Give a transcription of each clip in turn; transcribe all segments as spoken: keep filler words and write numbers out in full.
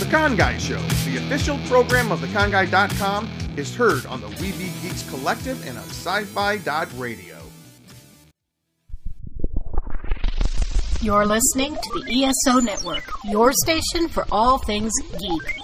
The Con Guy Show, the official program of the con guy dot com, is heard on the We Be Geeks Collective and on sci-fi dot radio. You're listening to the E S O Network, your station for all things geek.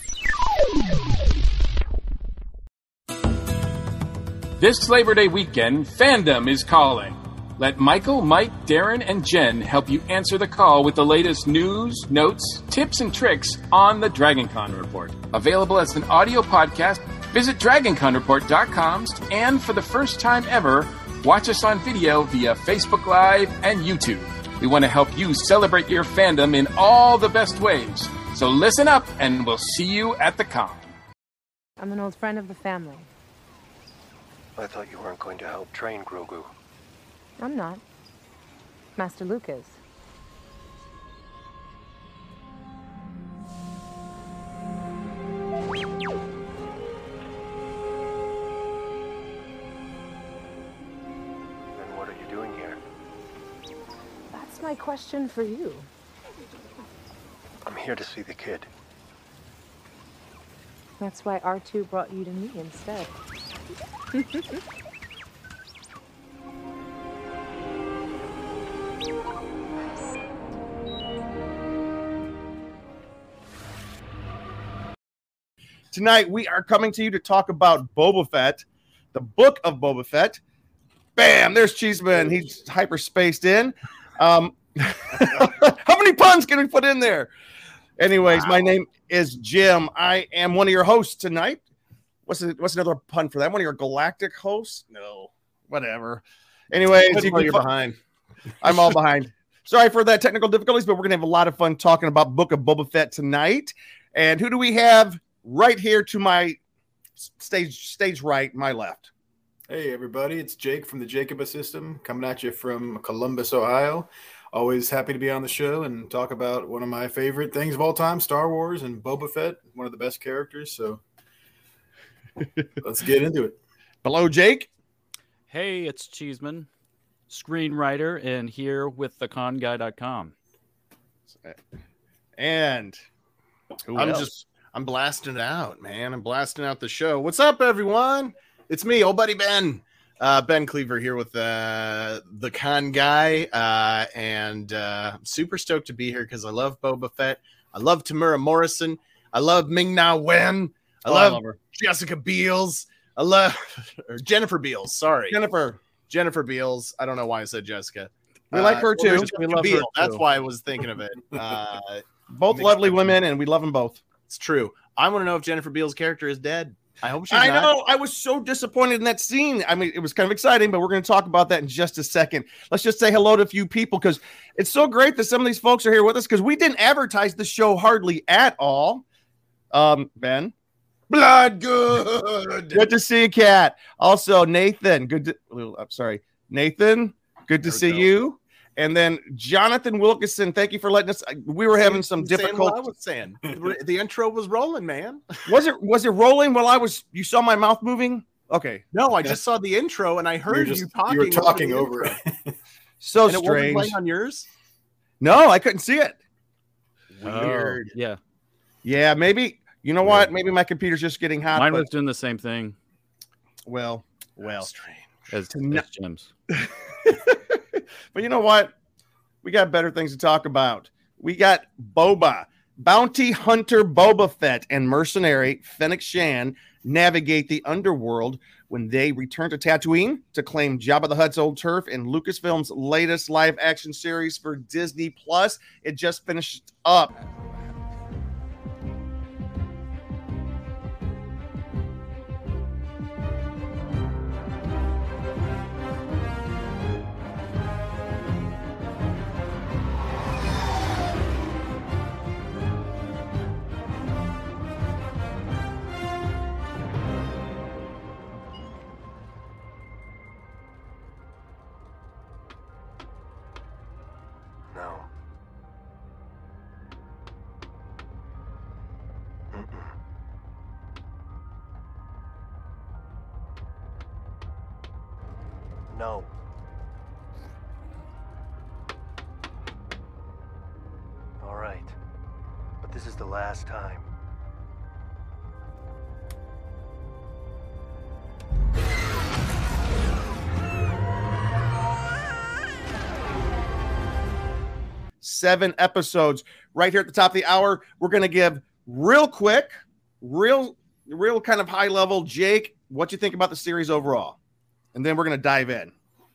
This Labor Day weekend, fandom is calling. Let Michael, Mike, Darren, and Jen help you answer the call with the latest news, notes, tips, and tricks on the DragonCon Report. Available as an audio podcast, visit dragon con report dot com, and for the first time ever, watch us on video via Facebook Live and YouTube. We want to help you celebrate your fandom in all the best ways. So listen up, and we'll see you at the con. I'm an old friend of the family. I thought you weren't going to help train Grogu. I'm not. Master Luke is. Then what are you doing here? That's my question for you. I'm here to see the kid. That's why R two brought you to me instead. Tonight, we are coming to you to talk about Boba Fett, the book of Boba Fett. Bam! There's Cheeseman. He's hyper-spaced in. Um, how many puns can we put in there? Anyways, wow. My name is Jim. I am one of your hosts tonight. What's the, what's another pun for that? One of your galactic hosts? No, whatever. Anyways, you you're behind. I'm all behind. Sorry for that technical difficulties, but we're going to have a lot of fun talking about Book of Boba Fett tonight. And who do we have right here to my stage stage right, my left? Hey, everybody. It's Jake from the Jacoba System coming at you from Columbus, Ohio. Always happy to be on the show and talk about one of my favorite things of all time, Star Wars and Boba Fett, one of the best characters. So let's get into it. Hello, Jake. Hey, it's Cheeseman, screenwriter, and here with the con guy dot com. And who I'm else? just, I'm blasting it out, man. I'm blasting out the show. What's up, everyone? It's me, old buddy Ben. Uh, Ben Cleaver here with uh, the Con Guy, uh, and uh, I'm super stoked to be here because I love Boba Fett. I love Tamura Morrison. I love Ming-Na Wen. I, Oh, love I love her. Jessica Biels. I love or Jennifer Beals. Sorry, Jennifer. Jennifer Beals. I don't know why I said Jessica. We like her, too. or We Jessica love her, Biel. too. That's why I was thinking of it. Uh, Both Makes lovely sense. women, and we love them both. it's true. I want to know if Jennifer Beals' character is dead. I hope she's I not. know. I was so disappointed in that scene. I mean, it was kind of exciting, but we're going to talk about that in just a second. Let's just say hello to a few people because it's so great that some of these folks are here with us because we didn't advertise the show hardly at all. Um, Ben, Blood good. good to see you, Kat. Also, Nathan, good. To, I'm sorry, Nathan. Good to There we see go. you. And then Jonathan Wilkinson, thank you for letting us. We were having some Saying difficult. what I was saying. The, the intro was rolling, man. Was it was it rolling while I was? You saw my mouth moving. Okay, No, I just saw the intro and I heard You're you just- talking. you were talking the over intro. it. so And it wasn't strange. playing on yours. No, I couldn't see it. Weird. Oh, yeah. Yeah, maybe. You know what? Maybe my computer's just getting hot. Mine but- was doing the same thing well, Well, strange. as, To no- as Jim's. but you know what? We got better things to talk about. We got Boba, bounty hunter Boba Fett, and mercenary Fennec Shan navigate the underworld when they return to Tatooine to claim Jabba the Hutt's old turf in Lucasfilm's latest live-action series for Disney Plus. It just finished up. No. Mm-mm. No. All right. But but this is the last time. Seven episodes right here at the top of the hour. We're going to give real quick, real, real kind of high level. Jake, what you think about the series overall? And then we're going to dive in.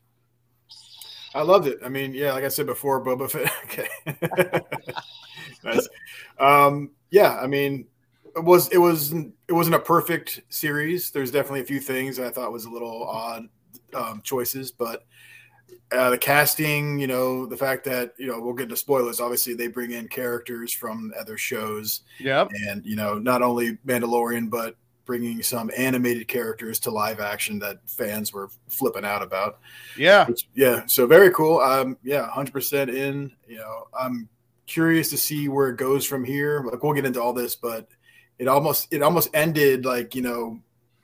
I loved it. I mean, yeah, like I said before, Boba Fett. Okay. Nice. Um, yeah, I mean, it was it was it wasn't a perfect series. There's definitely a few things that I thought was a little odd um, choices, but uh, the casting, you know, the fact that, you know, we'll get into spoilers. Obviously, they bring in characters from other shows. Yep. And, you know, not only Mandalorian, but bringing some animated characters to live action that fans were flipping out about. Yeah. Which, yeah. So very cool. Um, yeah, one hundred percent in. You know, I'm curious to see where it goes from here. Like, we'll get into all this, but it almost it almost ended like, you know,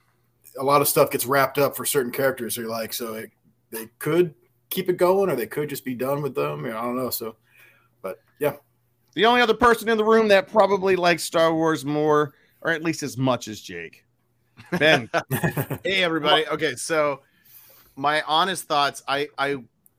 a lot of stuff gets wrapped up for certain characters. So you're like, so it, they could keep it going, or they could just be done with them. You know, I don't know. So, but yeah. The only other person in the room that probably likes Star Wars more, or at least as much as Jake. Ben. Hey, everybody. Okay, so my honest thoughts, I I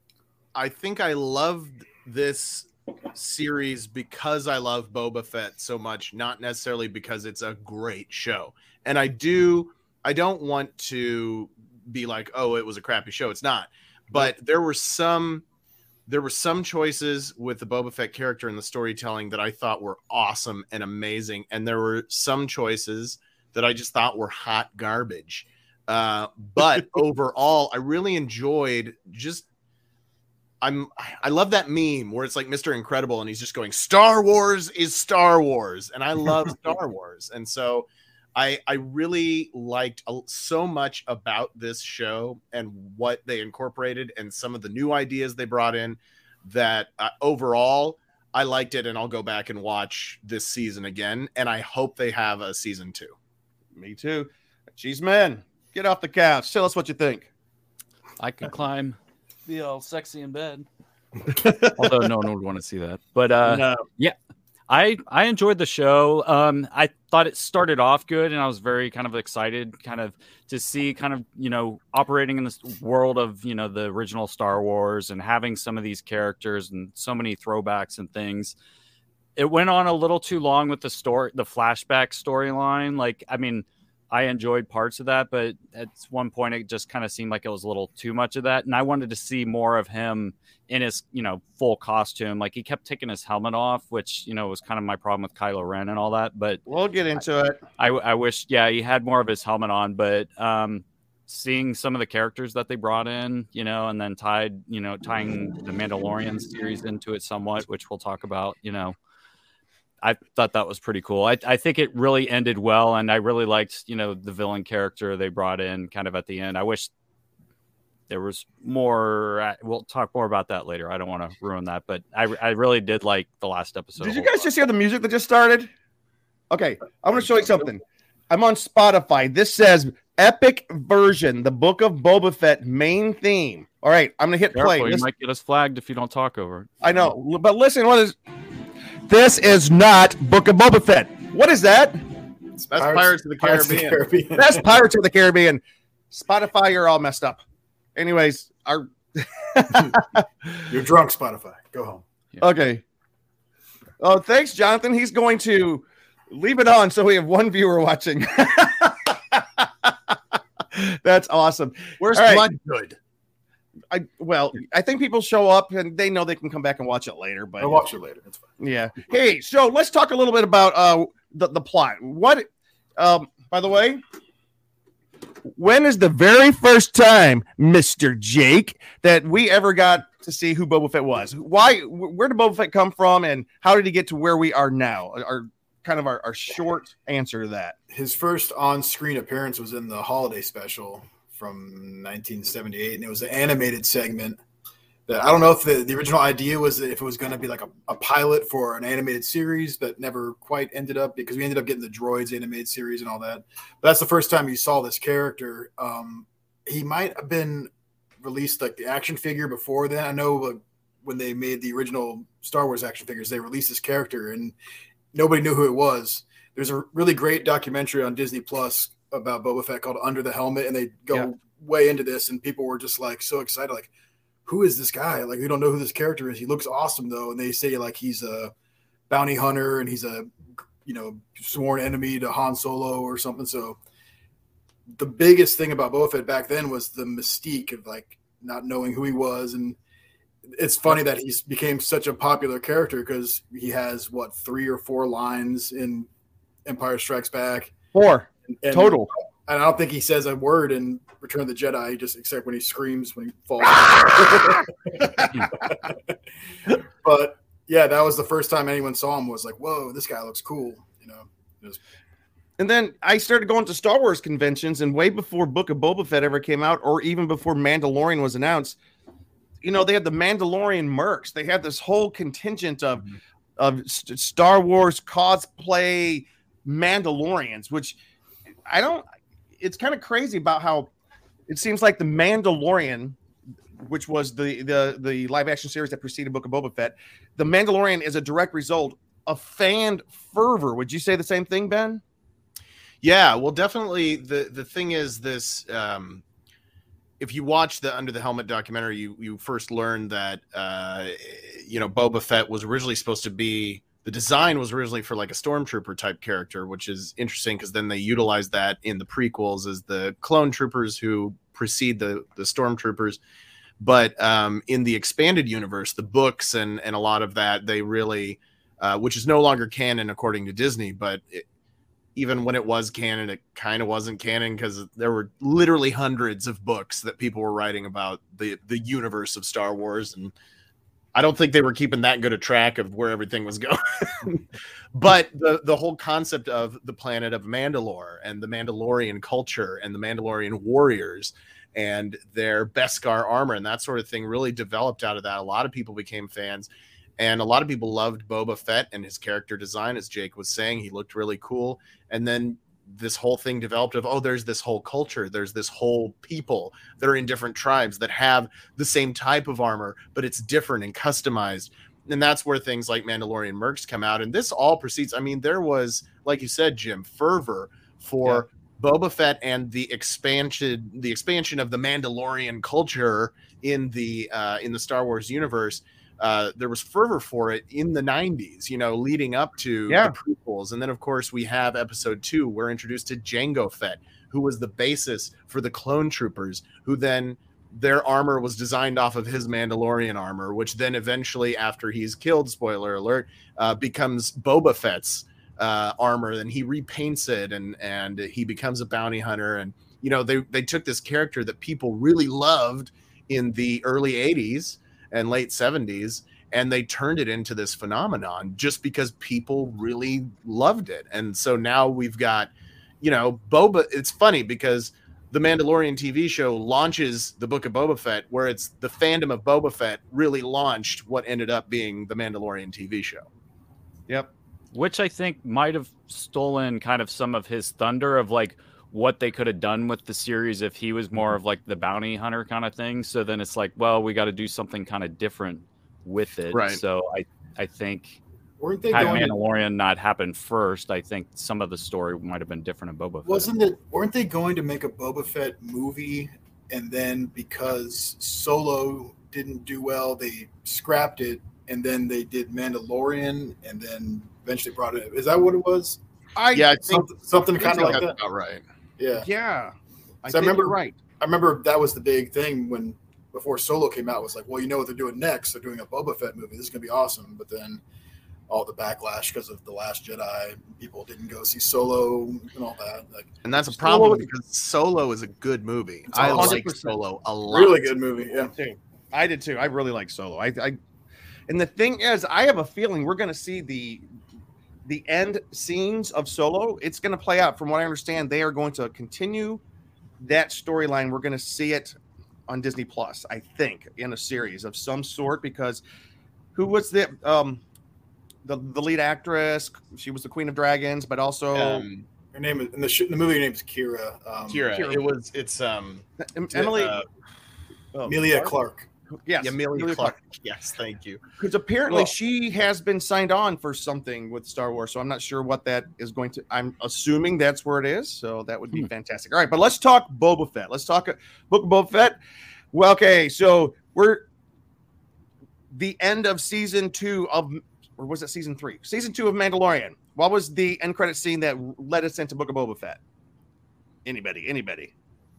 I think I loved this series because I love Boba Fett so much, not necessarily because it's a great show. And I do I don't want to be like, oh, it was a crappy show. It's not. But there were some there were some choices with the Boba Fett character and the storytelling that I thought were awesome and amazing. And there were some choices that I just thought were hot garbage. Uh, but overall, I really enjoyed just, I'm, I love that meme where it's like Mister Incredible and he's just going, Star Wars is Star Wars. And I love Star Wars. And so I, I really liked so much about this show and what they incorporated and some of the new ideas they brought in that uh, overall I liked it. And I'll go back and watch this season again. And I hope they have a season two. Me too. Cheese man, get off the couch. Tell us what you think. I could climb, be all sexy in bed. Although no one would want to see that. But uh, No. yeah, I I enjoyed the show. Um, I thought it started off good, and I was very kind of excited, kind of to see kind of you know operating in this world of you know the original Star Wars and having some of these characters and so many throwbacks and things. It went on a little too long with the story, the flashback storyline. Like, I mean, I enjoyed parts of that, but at one point it just kind of seemed like it was a little too much of that. And I wanted to see more of him in his, you know, full costume. Like, he kept taking his helmet off, which, you know, was kind of my problem with Kylo Ren and all that. But we'll get into I, it. I, I wish, yeah, he had more of his helmet on, but um, seeing some of the characters that they brought in, you know, and then tied, you know, tying the Mandalorian series into it somewhat, which we'll talk about, you know, I thought that was pretty cool. I, I think it really ended well, and I really liked, you know, the villain character they brought in kind of at the end. I wish there was more. We'll talk more about that later. I don't want to ruin that, but I, I really did like the last episode. Did you guys just hear the music that just started? Okay, I'm going to show you something. I'm on Spotify. This says Epic Version, the Book of Boba Fett main theme. All right, I'm going to hit Careful, play. you This, might get us flagged if you don't talk over it. I know, but listen, what is this? Is not Book of Boba Fett. What is that? It's Best Pirates, Pirates of the Caribbean. Pirates of the Caribbean. Best Pirates of the Caribbean. Spotify, you're all messed up. Anyways, our You're drunk, Spotify. Go home. okay. Oh, thanks, Jonathan. He's going to leave it on so we have one viewer watching. That's awesome. Where's All right. Blood Good? I well, I think people show up and they know they can come back and watch it later. But I'll watch it later. That's fine. yeah. Hey, so let's talk a little bit about uh the, the plot. What um by the way, when is the very first time, Mister Jake, that we ever got to see who Boba Fett was? Why where did Boba Fett come from and how did he get to where we are now? Our kind of our, our short answer to that. His first on-screen appearance was in the holiday special from nineteen seventy-eight, and it was an animated segment that I don't know if the, the original idea was that if it was going to be like a, a pilot for an animated series, but never quite ended up because we ended up getting the Droids animated series and all that. But that's the first time you saw this character. Um, he might have been released like the action figure before then. I know uh, when they made the original Star Wars action figures, they released this character, and nobody knew who it was. There's a really great documentary on Disney Plus about Boba Fett called Under the Helmet, and they go yeah. way into this, and people were just like so excited, like, who is this guy? Like, we don't know who this character is. He looks awesome though, and they say like he's a bounty hunter and he's a you know sworn enemy to Han Solo or something. So the biggest thing about Boba Fett back then was the mystique of like not knowing who he was, and it's funny that he's became such a popular character because he has what three or four lines in Empire Strikes Back. Four and, total. And I don't think he says a word in Return of the Jedi, just except when he screams when he falls. But yeah, that was the first time anyone saw him. Was like, whoa, this guy looks cool. You know. It was... And then I started going to Star Wars conventions, and way before Book of Boba Fett ever came out, or even before Mandalorian was announced, you know, they had the Mandalorian mercs. They had this whole contingent of mm-hmm. of Star Wars cosplay Mandalorians, which I don't. It's kind of crazy about how it seems like the Mandalorian, which was the the the live action series that preceded Book of Boba Fett, the Mandalorian is a direct result of fan fervor. Would you say the same thing, Ben? Yeah, well, definitely. The the thing is this. Um, if you watch the Under the Helmet documentary, you you first learn that uh, you know Boba Fett was originally supposed to be. The design was originally for like a stormtrooper type character, which is interesting because then they utilized that in the prequels as the clone troopers who precede the the stormtroopers. But um, in the expanded universe, the books and and a lot of that, they really, uh, which is no longer canon according to Disney, but it, even when it was canon, it kind of wasn't canon because there were literally hundreds of books that people were writing about the the universe of Star Wars, and I don't think they were keeping that good a track of where everything was going. But the, the whole concept of the planet of Mandalore and the Mandalorian culture and the Mandalorian warriors and their Beskar armor and that sort of thing really developed out of that. A lot of people became fans, and a lot of people loved Boba Fett and his character design. As Jake was saying, he looked really cool. And then this whole thing developed of, oh, there's this whole culture. There's this whole people that are in different tribes that have the same type of armor, but it's different and customized. And that's where things like Mandalorian mercs come out. And this all precedes, I mean, there was, like you said, Jim, fervor for yeah. Boba Fett and the expansion, the expansion of the Mandalorian culture in the, uh, in the Star Wars universe. Uh, there was fervor for it in the nineties, you know, leading up to yeah. the prequels. And then, of course, we have episode two. We're introduced to Jango Fett, who was the basis for the clone troopers, who then their armor was designed off of his Mandalorian armor, which then eventually, after he's killed, spoiler alert, uh, becomes Boba Fett's uh, armor. Then he repaints it and and he becomes a bounty hunter. And, you know, they, they took this character that people really loved in the early eighties and late seventies, and they turned it into this phenomenon just because people really loved it. And so now we've got, you know, Boba. It's funny because the Mandalorian T V show launches the Book of Boba Fett, where it's the fandom of Boba Fett really launched what ended up being the Mandalorian T V show. Yep. Which I think might have stolen kind of some of his thunder of like what they could have done with the series if he was more of like the bounty hunter kind of thing. So then it's like, well, we got to do something kind of different with it. Right. So I, I think weren't they had going Mandalorian to, not happened first, I think some of the story might have been different in Boba Fett. Wasn't it? Weren't they going to make a Boba Fett movie, and then because Solo didn't do well, they scrapped it, and then they did Mandalorian, and then eventually brought it. Is that what it was? I yeah, I think something, something kind of like that's that. about right. Yeah, yeah. I, so I remember right. I remember that was the big thing when before Solo came out. Was like, well, you know what they're doing next? They're doing a Boba Fett movie. This is gonna be awesome. But then all the backlash because of The Last Jedi, people didn't go see Solo and all that. Like, and that's a problem because Solo is a good movie. I like Solo a lot. Really good movie. Yeah, too. I did too. I really like Solo. I, I and the thing is, I have a feeling we're gonna see the. The end scenes of Solo, it's going to play out. From what I understand, they are going to continue that storyline. We're going to see it on Disney Plus, I think, in a series of some sort. Because who was the um the the lead actress? She was the Queen of Dragons, but also um, her name is in the, sh- in the movie. Her name is Kira. Um, Kira. Kira. It was. It's um Emily uh, oh, Emilia Clarke. Yes, Amelia Amelia Clark. Clark. Yes, thank you. Because apparently Well- she has been signed on for something with Star Wars, so I'm not sure what that is going to. I'm assuming that's where it is, so that would be Hmm. fantastic. All right, but let's talk Boba Fett. Let's talk uh, Book of Boba Fett. Well, okay, so we're the end of season two of, or was it season three? Season two of Mandalorian. What was the end credit scene that led us into Book of Boba Fett? Anybody? Anybody?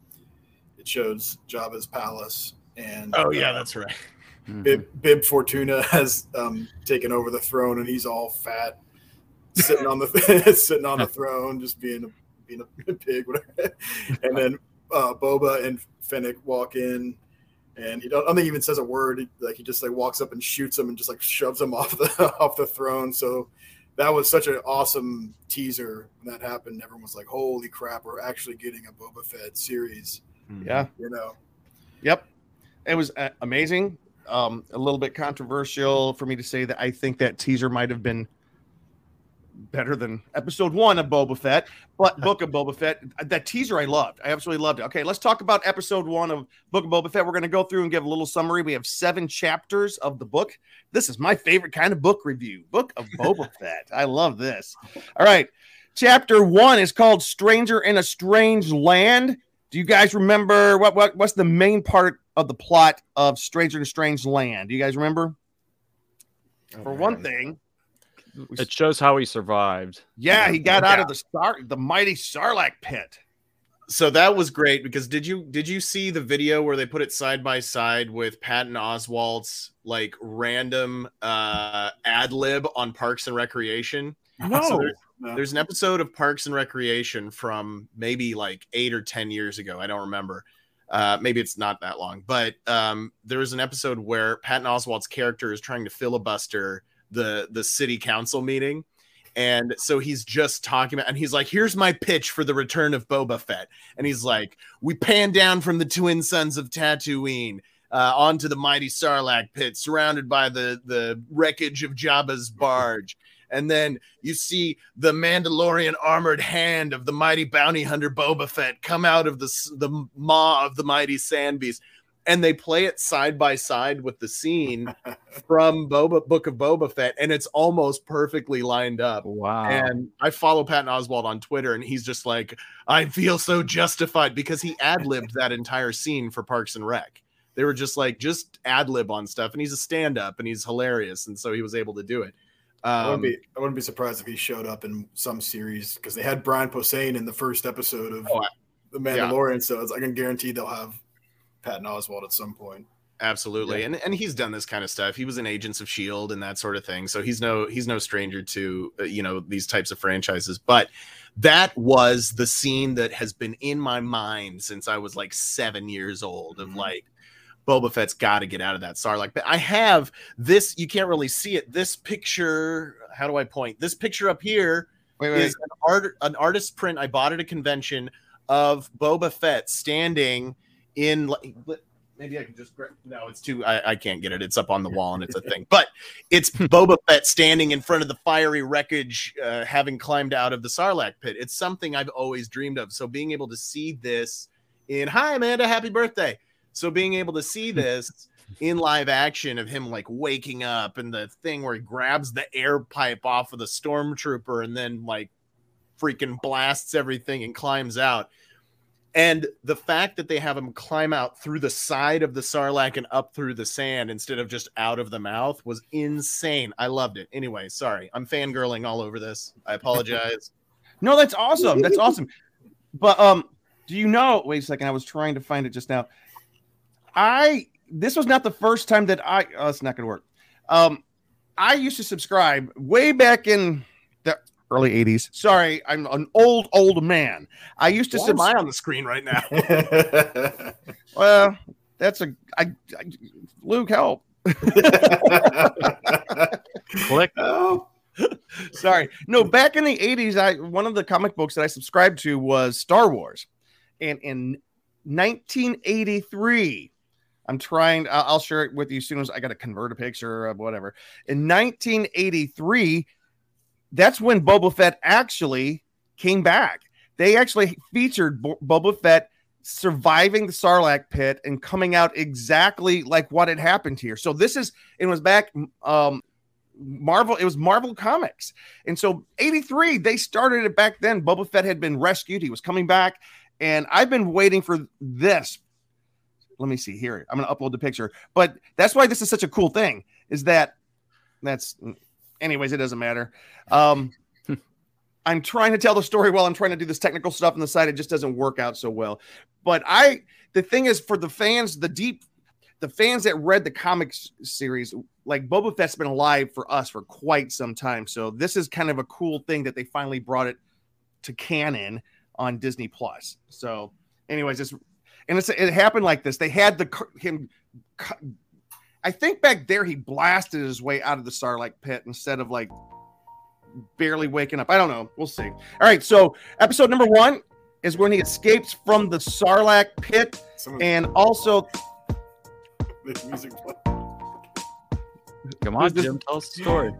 It shows Jabba's palace, and Oh yeah, uh, that's right. Bib, Bib Fortuna has um, taken over the throne, and he's all fat, sitting on the sitting on the throne, just being a being a pig, whatever. And then uh, Boba and Fennec walk in, and he don't, I don't think he even says a word. He, like he just like walks up and shoots him, and just like shoves him off the off the throne. So that was such an awesome teaser when that happened. Everyone was like, "Holy crap, we're actually getting a Boba Fett series!" Yeah. You know. Yep. It was uh, amazing. Um, a little bit controversial for me to say that I think that teaser might have been better than episode one of Boba Fett, but Book of Boba Fett, that teaser I loved. I absolutely loved it. Okay, let's talk about episode one of Book of Boba Fett. We're going to go through and give a little summary. We have seven chapters of the book. This is my favorite kind of book review, Book of Boba Fett. I love this. All right, chapter one is called Stranger in a Strange Land. Do you guys remember what, what what's the main part of the plot of Stranger in a Strange Land? Do you guys remember? Oh, For man. one thing, It shows how he survived. yeah, he got Yeah. out of the star, the mighty Sarlacc pit. So that was great because did you did you see the video where they put it side by side with Patton Oswalt's like random uh ad lib on Parks and Recreation? No, So there's, No. there's an episode of Parks and Recreation from maybe like eight or ten years ago. I don't remember. Uh, maybe it's not that long, but um, there was an episode where Patton Oswalt's character is trying to filibuster the the city council meeting. And so he's just talking about, and he's like, here's my pitch for the return of Boba Fett. And he's like, we pan down from the twin sons of Tatooine uh, onto the mighty Sarlacc pit, surrounded by the, the wreckage of Jabba's barge. And then you see the Mandalorian armored hand of the mighty bounty hunter Boba Fett come out of the, the maw of the mighty sand beast. And they play it side by side with the scene from Boba Book of Boba Fett, and it's almost perfectly lined up. Wow. And I follow Patton Oswalt on Twitter, and he's just like, I feel so justified because he ad-libbed that entire scene for Parks and Rec. They were just like, just ad-lib on stuff, and he's a stand-up, and he's hilarious, and so he was able to do it. I wouldn't Um, be I wouldn't be surprised if he showed up in some series because they had Brian Posehn in the first episode of Oh, I- The Mandalorian, so it's, I can guarantee they'll have Patton Oswalt at some point. Absolutely. Yeah. And and he's done this kind of stuff. He was in Agents of Shield and that sort of thing. So he's no he's no stranger to uh, you know, these types of franchises. But that was the scene that has been in my mind since I was like seven years old of Mhm. like Boba Fett's got to get out of that Sarlacc. But I have this, you can't really see it. This picture, how do I point? This picture up here wait, wait, is an art an artist print I bought at a convention of Boba Fett standing in like maybe I can just grab, no, it's too I, I can't get it. It's up on the wall and it's a thing. But it's Boba Fett standing in front of the fiery wreckage, uh, having climbed out of the Sarlacc pit. It's something I've always dreamed of. So being able to see this in hi Amanda, happy birthday. So being able to see this in live action of him like waking up and the thing where he grabs the air pipe off of the stormtrooper and then like freaking blasts everything and climbs out. And the fact that they have him climb out through the side of the Sarlacc and up through the sand instead of just out of the mouth was insane. I loved it. Anyway, sorry. I'm fangirling all over this. I apologize. no, that's awesome. That's awesome. But um, do you know? Wait a second. I was trying to find it just now. I this was not the first time that I. Oh, it's not going to work. Um, I used to subscribe way back in the early eighties. Sorry, I'm an old old man. I used to Why am I subscribe. on the screen right now? Well, that's a I, I Luke help. Click. Oh, Sorry. No, back in the eighties, I one of the comic books that I subscribed to was Star Wars. And in nineteen eighty-three, I'm trying, I'll I'll share it with you as soon as I got to convert a picture or whatever. In nineteen eighty-three, that's when Boba Fett actually came back. They actually featured Bo- Boba Fett surviving the Sarlacc pit and coming out exactly like what had happened here. So this is, it was back, um, Marvel, it was Marvel Comics. And so eighty-three, they started it back then. Boba Fett had been rescued. He was coming back. And I've been waiting for this. Let me see here. I'm going to upload the picture. But that's why this is such a cool thing, is that that's, anyways, it doesn't matter. Um, I'm trying to tell the story while I'm trying to do this technical stuff on the side. It just doesn't work out so well. But I, the thing is, for the fans, the deep, the fans that read the comics series, like Boba Fett's been alive for us for quite some time. So this is kind of a cool thing that they finally brought it to canon on Disney Plus. So anyways, it's, and it's, it happened like this. They had the, him, I think back there, he blasted his way out of the Sarlacc pit instead of like barely waking up. I don't know. We'll see. All right. So episode number one is when he escapes from the Sarlacc pit. Someone, and also this music. Come on, Jim, tell us the story.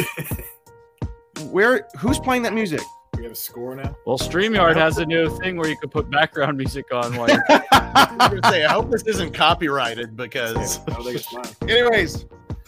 Where, who's playing that music? We have a score now. Well, StreamYard has a new thing where you could put background music on while you're I was gonna say, I hope this isn't copyrighted because I don't think it's mine. Anyways.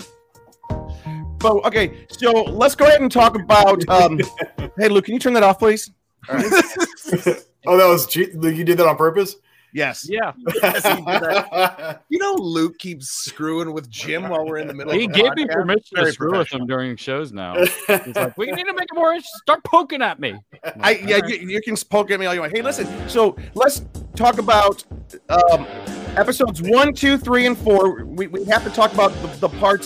But okay, so let's go ahead and talk about um hey Luke, can you turn that off, please? All right. Oh, that was cheat. You did that on purpose? Yes. Yeah. Yes, he did that. You know, Luke keeps screwing with Jim while we're in the middle He of the gave me podcast. permission Very to screw with him during shows now. He's like, we need to make it more interesting. Start poking at me. I yeah, you, you can poke at me all you want. Hey, listen. So let's talk about um episodes one, two, three, and four. We, we have to talk about the, the parts.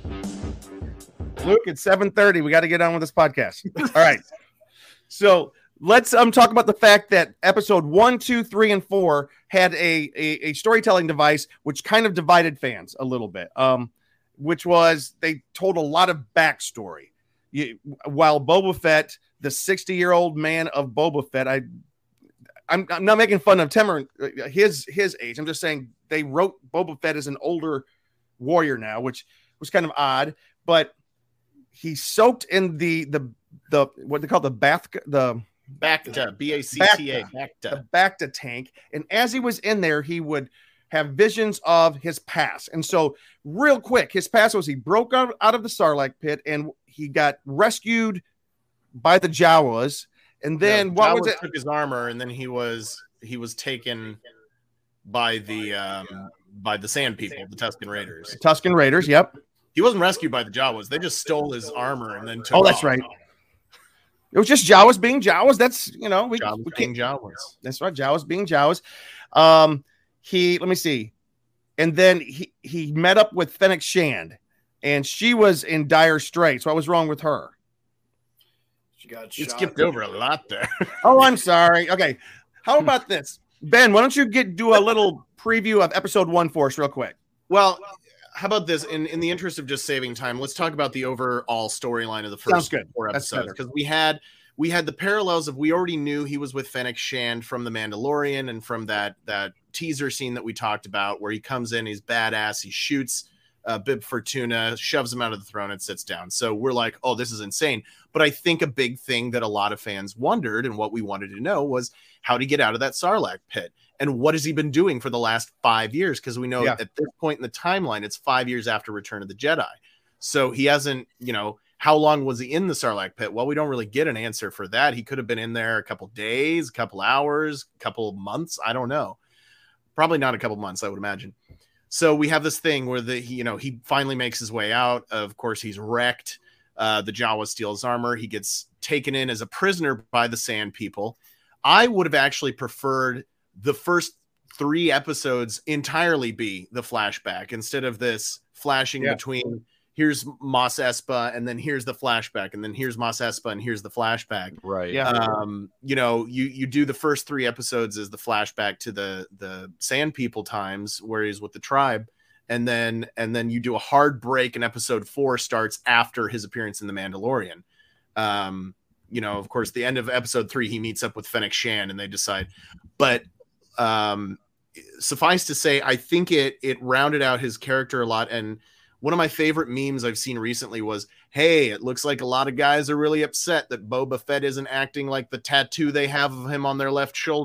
Luke, it's seven thirty. We got to get on with this podcast. All right. So let's um talk about the fact that episode one, two, three, and four had a, a, a storytelling device which kind of divided fans a little bit. Um, which was they told a lot of backstory. You, while Boba Fett, the sixty-year-old man of Boba Fett, I I'm, I'm not making fun of Temmer, his his age. I'm just saying they wrote Boba Fett as an older warrior now, which was kind of odd, but he soaked in the the the what they call the bath the Bacta, B A C T A, Bacta, Bacta. the Bacta tank, and as he was in there, he would have visions of his past. And so, real quick, his past was he broke out, out of the Sarlacc pit and he got rescued by the Jawas. And then Yeah, what Jawas was it? Took his armor, and then he was he was taken by the um, by the Sand People, the Tusken Raiders. Tusken Raiders. Yep. He wasn't rescued by the Jawas. They just stole his armor and then took Oh, that's off. right. It was just Jawas being Jawas. That's, you know, we, Jawas we being can't. Jawas. That's right. Jawas being Jawas. Um, he, let me see. And then he, he met up with Fennec Shand, and she was in dire straits. What was wrong with her? She got You shot. skipped over a lot there. Oh, I'm sorry. Okay. How about this? Ben, why don't you get do a little preview of episode one for us real quick? Well, how about this? In in the interest of just saving time, let's talk about the overall storyline of the Sounds first good. four That's episodes, better. because we had we had the parallels of we already knew he was with Fennec Shand from The Mandalorian and from that that teaser scene that we talked about where he comes in, he's badass, he shoots uh, Bib Fortuna, shoves him out of the throne and sits down. So we're like, oh, this is insane. But I think a big thing that a lot of fans wondered and what we wanted to know was how to get out of that Sarlacc pit. And what has he been doing for the last five years? Because we know Yeah. at this point in the timeline, it's five years after Return of the Jedi. So he hasn't, you know, how long was he in the Sarlacc pit? Well, we don't really get an answer for that. He could have been in there a couple days, a couple hours, a couple months. I don't know. Probably not a couple months, I would imagine. So we have this thing where the, you know, he finally makes his way out. Of course, he's wrecked. Uh, the Jawa steal his armor. He gets taken in as a prisoner by the Sand People. I would have actually preferred the first three episodes entirely be the flashback instead of this flashing Yeah. between here's Mos Espa and then here's the flashback and then here's Mos Espa and here's the flashback. Right. Yeah. Um, you know, you you do the first three episodes as the flashback to the the Sand People times where he's with the tribe, and then and then you do a hard break, and episode four starts after his appearance in The Mandalorian. Um, you know, of course, the end of episode three, he meets up with Fennec Shand, and they decide. But um, suffice to say, I think it it rounded out his character a lot. And one of my favorite memes I've seen recently was, hey, it looks like a lot of guys are really upset that Boba Fett isn't acting like the tattoo they have of him on their left shoulder.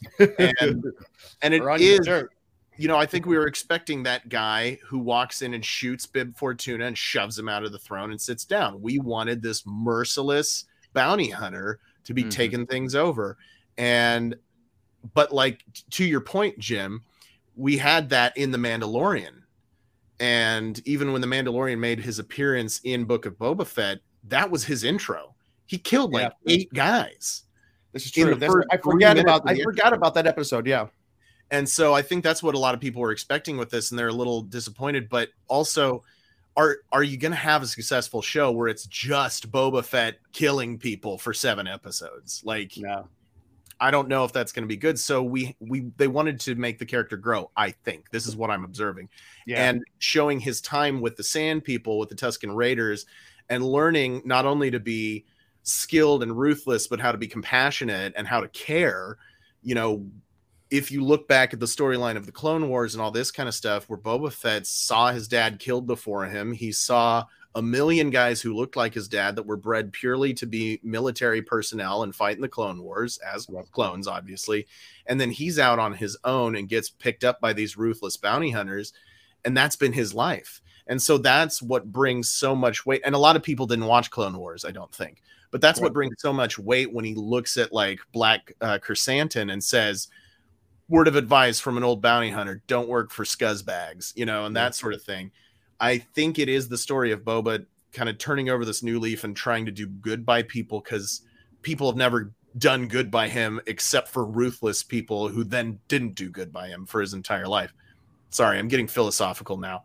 and and it Or on your is. shirt. You know, I think we were expecting that guy who walks in and shoots Bib Fortuna and shoves him out of the throne and sits down. We wanted this merciless bounty hunter to be Mhm. taking things over. And, but like to your point, Jim, we had that in The Mandalorian. And even when The Mandalorian made his appearance in Book of Boba Fett, that was his intro. He killed like Yeah. eight guys. This is in true. the This- first I three forgot minutes about of the I forgot about that episode. Yeah. And so I think that's what a lot of people were expecting with this, and they're a little disappointed. But also, are are you going to have a successful show where it's just Boba Fett killing people for seven episodes? Like, No. I don't know if that's going to be good. So we we they wanted to make the character grow. I think this is what I'm observing, Yeah. and showing his time with the Sand People, with the Tusken Raiders, and learning not only to be skilled and ruthless, but how to be compassionate and how to care. You know. If you look back at the storyline of the Clone Wars and all this kind of stuff, where Boba Fett saw his dad killed before him, he saw a million guys who looked like his dad that were bred purely to be military personnel and fight in the Clone Wars as clones, obviously. And then he's out on his own and gets picked up by these ruthless bounty hunters. And that's been his life. And so that's what brings so much weight. And a lot of people didn't watch Clone Wars, I don't think. But that's Right. what brings so much weight when he looks at like Black uh, Chrysanthemum and says, word of advice from an old bounty hunter, don't work for scuzzbags, you know, and that sort of thing. I think it is the story of Boba kind of turning over this new leaf and trying to do good by people, because people have never done good by him except for ruthless people who then didn't do good by him for his entire life. Sorry, I'm getting philosophical now.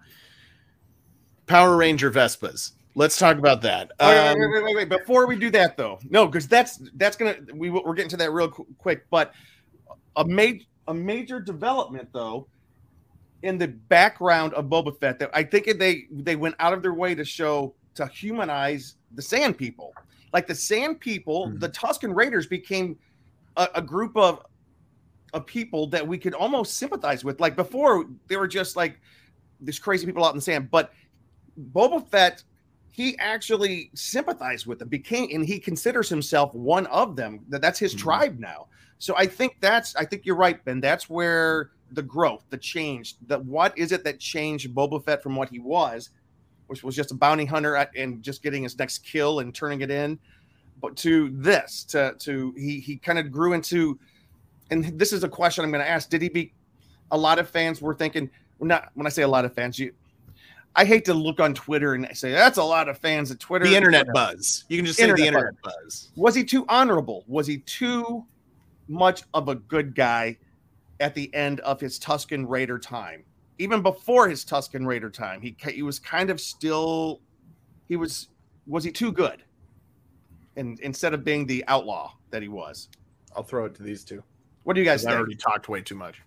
Power Ranger Vespas. Let's talk about that. Wait, Um, wait, wait, wait, wait. Before we do that, though, no, because that's that's gonna we we're getting to that real qu- quick. But a major a major development, though, in the background of Boba Fett, that I think they they went out of their way to show to humanize the Sand People. Like the Sand People, Mhm. the Tusken Raiders became a, a group of of people that we could almost sympathize with. Like before, they were just like these crazy people out in the sand. But Boba Fett, he actually sympathized with them, became, and he considers himself one of them. That that's his Mhm. tribe now. So I think that's, I think you're right, Ben. That's where the growth, the change, that what is it that changed Boba Fett from what he was, which was just a bounty hunter at, and just getting his next kill and turning it in, but to this, to to he he kind of grew into, and this is a question I'm going to ask: did he be? A lot of fans were thinking, not when I say a lot of fans, you. I hate to look on Twitter and say that's a lot of fans at Twitter. the internet buzz. You can just say Internet the internet buzz. Was he too honorable? Was he too much of a good guy at the end of his Tusken Raider time? Even before his Tusken Raider time, he he was kind of still. He was was he too good? And instead of being the outlaw that he was, I'll throw it to these two. what do you guys 'Cause I think? already talked way too much.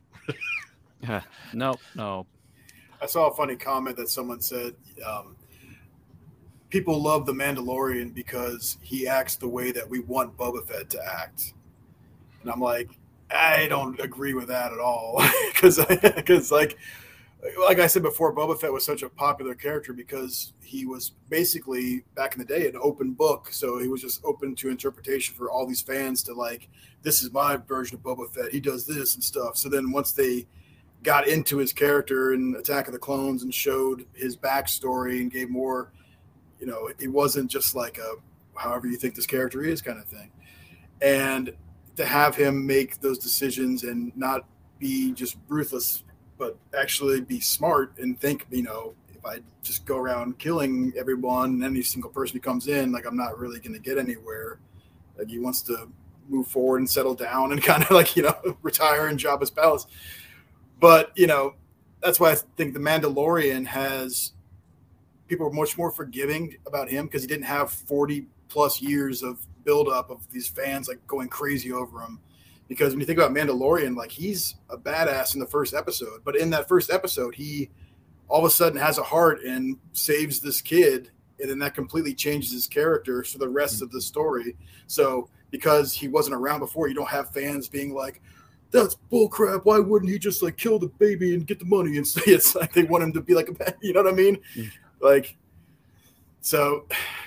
no, no. I saw a funny comment that someone said, um, people love the Mandalorian because he acts the way that we want Boba Fett to act. And I'm like, I don't agree with that at all. Because, because like, like I said before, Boba Fett was such a popular character because he was basically, back in the day, an open book. So he was just open to interpretation for all these fans to like, this is my version of Boba Fett. He does this and stuff. So then once they got into his character in Attack of the Clones and showed his backstory and gave more, you know, it wasn't just like a however you think this character is kind of thing. And to have him make those decisions and not be just ruthless, but actually be smart and think, you know, if I just go around killing everyone and any single person who comes in, like I'm not really going to get anywhere. Like he wants to move forward and settle down and kind of like, you know, retire in Jabba's palace. But, you know, that's why I think the Mandalorian has people are much more forgiving about him because he didn't have forty plus years of buildup of these fans like going crazy over him. Because when you think about Mandalorian, like he's a badass in the first episode, but in that first episode, he all of a sudden has a heart and saves this kid. And then that completely changes his character for the rest of the story. So because he wasn't around before, you don't have fans being like, that's bullcrap. Why wouldn't he just like kill the baby and get the money and say it's like they want him to be like a, you know what I mean? Mm. Like, so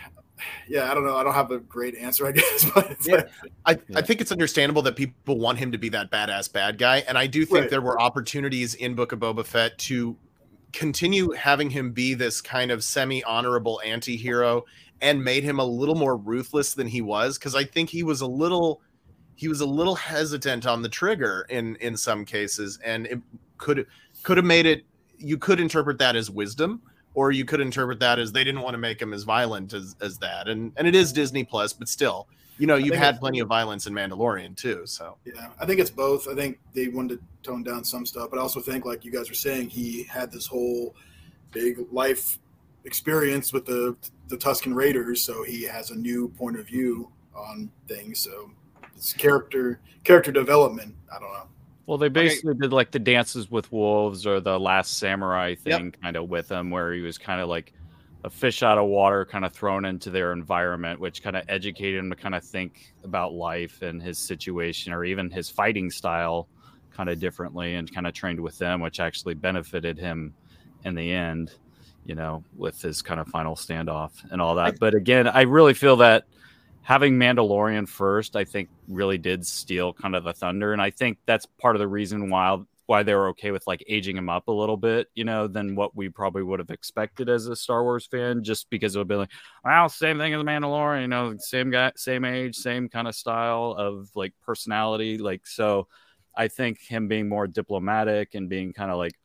yeah, I don't know. I don't have a great answer, I guess. But it's Yeah. like, I, Yeah. I think it's understandable that people want him to be that badass bad guy. And I do think Right. there were opportunities in Book of Boba Fett to continue having him be this kind of semi-honorable anti-hero and made him a little more ruthless than he was. Cause I think he was a little, he was a little hesitant on the trigger in, in some cases. And it could, could have made it, you could interpret that as wisdom, or you could interpret that as they didn't want to make him as violent as, as that. And, and it is Disney Plus, but still, you know, you've think had it's- plenty of violence in Mandalorian too. So yeah, I think it's both. I think they wanted to tone down some stuff, but I also think, like you guys were saying, he had this whole big life experience with the the Tusken Raiders, so he has a new point of view on things. So it's character character development. I don't know. Well, they basically did like the Dances with Wolves or the Last Samurai thing kind of with him, where he was kind of like a fish out of water, kind of thrown into their environment, which kind of educated him to kind of think about life and his situation, or even his fighting style kind of differently, and kind of trained with them, which actually benefited him in the end, you know, with his kind of final standoff and all that. But again, I really feel that having Mandalorian first, I think really did steal kind of the thunder. And I think that's part of the reason why why they were okay with like aging him up a little bit, you know, than what we probably would have expected as a Star Wars fan, just because it would be like, well, same thing as Mandalorian, you know, same guy, same age, same kind of style of like personality. Like, so I think him being more diplomatic and being kind of like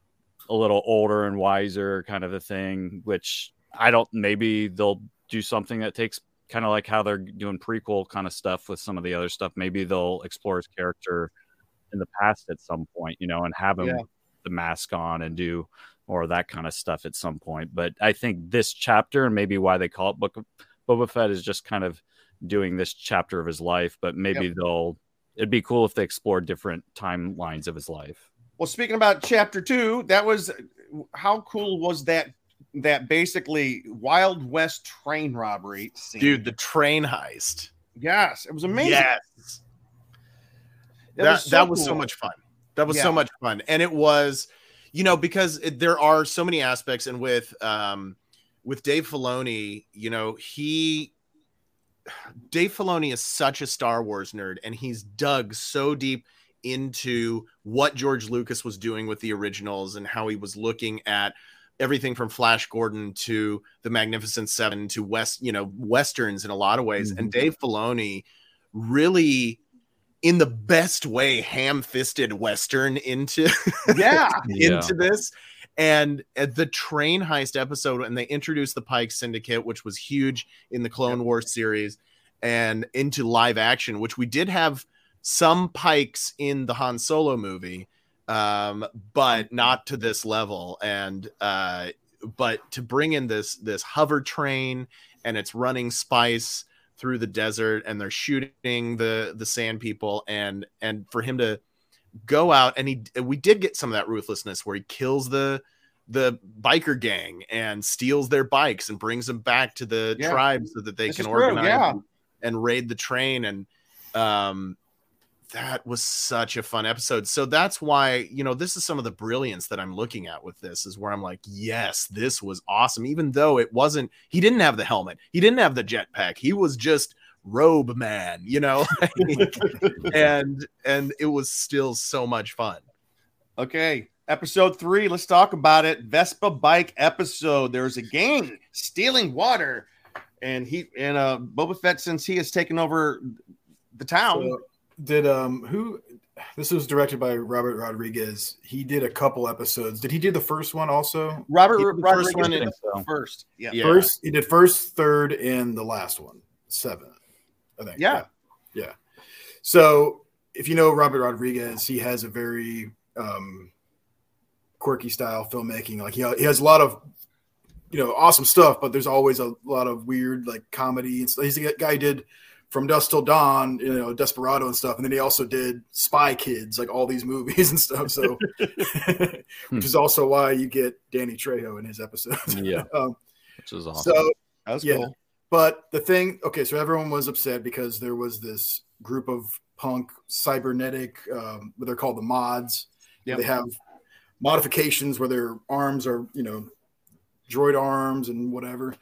a little older and wiser kind of a thing, which I don't, maybe they'll do something that takes kind of like how they're doing prequel kind of stuff with some of the other stuff. Maybe they'll explore his character in the past at some point, you know, and have him Yeah. the mask on and do more of that kind of stuff at some point. But I think this chapter, and maybe why they call it Book of Boba Fett, is just kind of doing this chapter of his life. But maybe Yep. they'll, it'd be cool if they explored different timelines of his life. Well, speaking about chapter two, that was how cool was that? That basically Wild West train robbery scene. dude, the train heist. Yes, it was amazing. Yes. That That, was so that was so cool. much fun. That was Yeah. so much fun. And it was, you know, because it, there are so many aspects, and with um with Dave Filoni, you know, he Dave Filoni is such a Star Wars nerd, and he's dug so deep into what George Lucas was doing with the originals and how he was looking at everything from Flash Gordon to the Magnificent Seven to West, you know, Westerns in a lot of ways. Mm-hmm. And Dave Filoni really, in the best way, ham-fisted Western into Yeah. Yeah. into this. And at the train heist episode, and they introduced the Pike Syndicate, which was huge in the Clone Wars series, and into live action, which we did have some Pikes in the Han Solo movie, um, but not to this level. And uh, but to bring in this this hover train, and it's running spice through the desert, and they're shooting the the sand people, and and for him to go out, and he we did get some of that ruthlessness where he kills the the biker gang and steals their bikes and brings them back to the Yeah. tribe so that they This can is true, organize yeah. and, and raid the train. And um that was such a fun episode. So that's why, you know, this is some of the brilliance that I'm looking at with this, is where I'm like, yes, this was awesome. Even though it wasn't, he didn't have the helmet, he didn't have the jetpack, he was just robe man, you know. and and it was still so much fun. Okay, episode three. Let's talk about it. Vespa bike episode. There's a gang stealing water, and he and uh Boba Fett, since he has taken over the town. So did um who? This was directed by Robert Rodriguez. He did a couple episodes. Did he do the first one also? Robert He did the Rodriguez first one did in- the first. Yeah. Yeah. First, he did first, third, and the last one, seven, I think. Yeah. yeah. So if you know Robert Rodriguez, he has a very um, quirky style filmmaking. Like he he has a lot of, you know, awesome stuff, but there's always a lot of weird like comedy and stuff. He's the guy who did From Dusk Till Dawn, you know, Desperado and stuff, and then he also did Spy Kids, like all these movies and stuff. So, which is also why you get Danny Trejo in his episodes. Yeah. um, Which is awesome. so That was yeah. cool. But the thing, okay, so everyone was upset because there was this group of punk cybernetic, um, what they're called the mods. Yep. They have modifications where their arms are, you know, droid arms and whatever.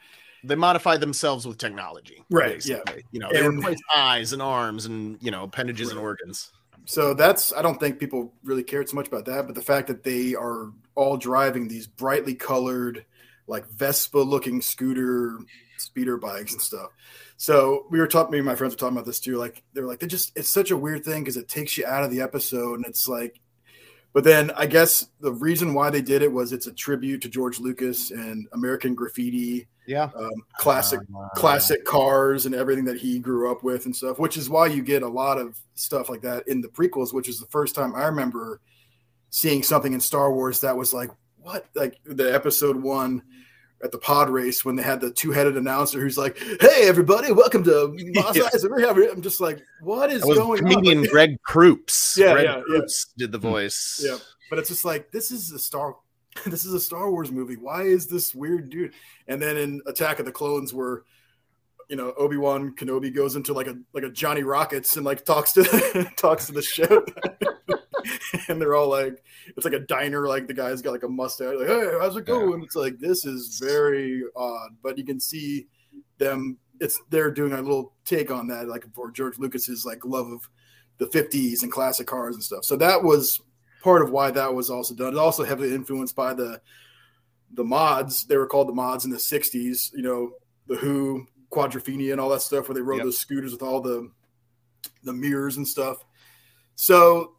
they modify themselves with technology, Right, basically. yeah. You know, they And- replace eyes and arms and, you know, appendages and Right. organs. So that's, I don't think people really cared so much about that, but the fact that they are all driving these brightly colored, like Vespa looking scooter speeder bikes and stuff. So we were talking, me and my friends were talking about this too. Like, they were like, they just, it's such a weird thing because it takes you out of the episode, and it's like, but then I guess the reason why they did it was it's a tribute to George Lucas and American Graffiti, Yeah. um, classic Uh, classic cars and everything that he grew up with and stuff, which is why you get a lot of stuff like that in the prequels, which is the first time I remember seeing something in Star Wars that was like, what? Like the episode one at the pod race when they had the two-headed announcer who's like, hey, everybody, welcome to Mos Yeah. Eisley. I'm just like, what is That was going comedian on? Greg Proops. Yeah, Greg yeah, yeah. Proops did the voice. Yeah, but it's just like, this is a Star this is a Star Wars movie. Why is this weird dude? And then in Attack of the Clones, where you know Obi-Wan Kenobi goes into like a like a Johnny Rockets and like talks to talks to the ship, and they're all like, it's like a diner. Like the guy's got like a mustache. Like, hey, how's it going? It's like, this is very odd, but you can see them. It's they're doing a little take on that, like for George Lucas's like love of the fifties and classic cars and stuff. So that was part of why that was also done. It's also heavily influenced by the the mods. They were called the mods in the sixties, you know, the Who, Quadrophenia and all that stuff, where they rode Yep. those scooters with all the the mirrors and stuff. So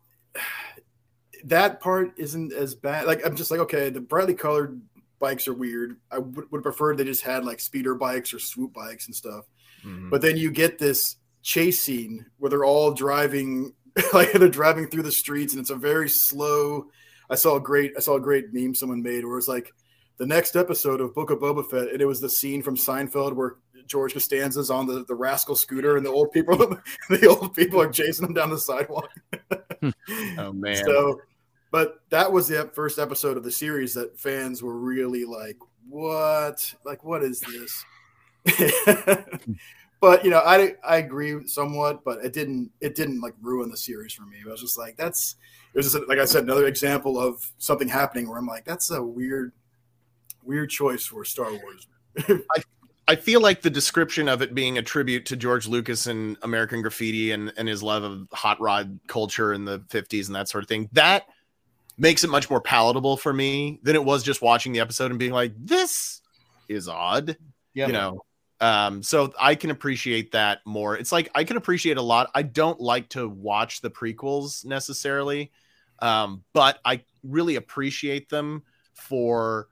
that part isn't as bad. Like, I'm just like, okay, the brightly colored bikes are weird. I would would have preferred they just had like speeder bikes or swoop bikes and stuff. Mhm. But then you get this chase scene where they're all driving, like they're driving through the streets, and it's a very slow. I saw a great, I saw a great meme someone made where it's like the next episode of Book of Boba Fett, and it was the scene from Seinfeld where George Costanza's on the, the rascal scooter, and the old people, the old people are chasing him down the sidewalk. Oh man. So, but that was the first episode of the series that fans were really like, "What? Like, what is this?" But you know, I I agree somewhat, but it didn't it didn't like ruin the series for me. I was just like, that's it was just like I said, another example of something happening where I'm like, that's a weird weird choice for Star Wars. I feel like the description of it being a tribute to George Lucas and American Graffiti and, and his love of hot rod culture in the fifties and that sort of thing, that makes it much more palatable for me than it was just watching the episode and being like, this is odd. Yeah. You know, um, so I can appreciate that more. It's like I can appreciate a lot. I don't like to watch the prequels necessarily, um, but I really appreciate them for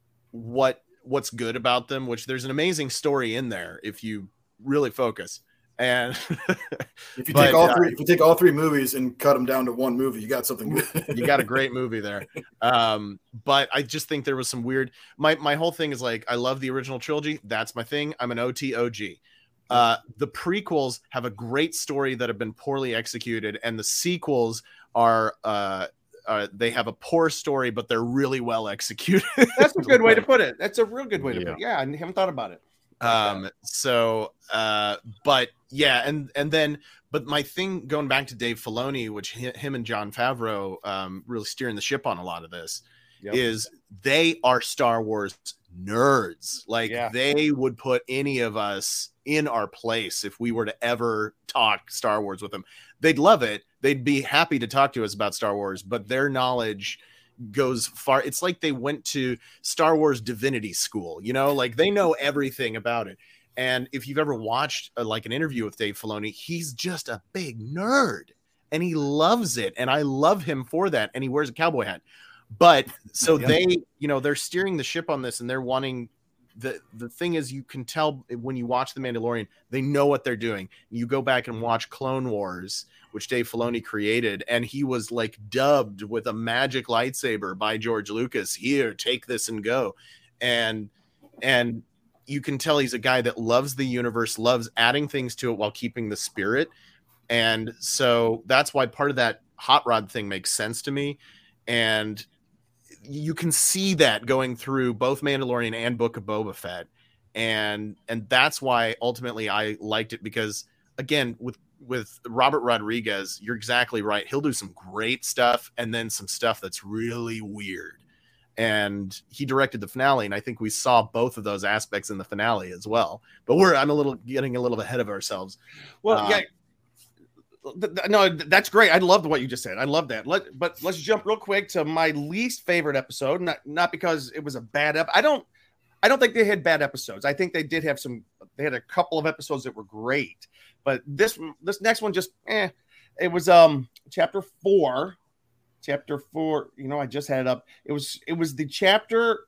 what what's good about them, which there's an amazing story in there if you really focus. And If you But, take all uh, three, if you take all three movies and cut them down to one movie, you got something good. you got a great movie there. Um, but I just think there was some weird, my, my whole thing is like, I love the original trilogy. That's my thing. I'm an O T O G. Uh, the prequels have a great story that have been poorly executed, and the sequels are, uh, uh, they have a poor story, but they're really well executed. That's a good way to put it. That's a real good way to Yeah. put it. Yeah, I haven't thought about it. Um, so, uh, but yeah, and, and then, but my thing going back to Dave Filoni, which hi- him and Jon Favreau, um, really steering the ship on a lot of this, Yep. is they are Star Wars nerds. Like Yeah. they would put any of us in our place if we were to ever talk Star Wars with them. They'd love it. They'd be happy to talk to us about Star Wars, but their knowledge goes far. It's like they went to Star Wars divinity school, you know, like they know everything about it. And if you've ever watched uh, like an interview with Dave Filoni, he's just a big nerd and he loves it. And I love him for that. And he wears a cowboy hat. But so Yeah. they, you know, they're steering the ship on this, and they're wanting the the thing is, you can tell when you watch The Mandalorian, they know what they're doing. You go back and watch Clone Wars, which Dave Filoni created, and he was like dubbed with a magic lightsaber by George Lucas. Here, take this and go. And and you can tell he's a guy that loves the universe, loves adding things to it while keeping the spirit. And so that's why part of that hot rod thing makes sense to me. And you can see that going through both Mandalorian and Book of Boba Fett. And and that's why ultimately I liked it, because again, with with Robert Rodriguez, you're exactly right. He'll do some great stuff and then some stuff that's really weird. and he directed the finale, and I think we saw both of those aspects in the finale as well. But we're I'm a little getting a little ahead of ourselves. Well, Um, yeah. Th- th- No, th- that's great. I loved what you just said. I love that. Let, but let's jump real quick to my least favorite episode. Not not because it was a bad ep. I don't. I don't think they had bad episodes. I think they did have some. They had a couple of episodes that were great. But this this next one just eh. It was um chapter four. Chapter four. You know, I just had it up. It was it was the chapter.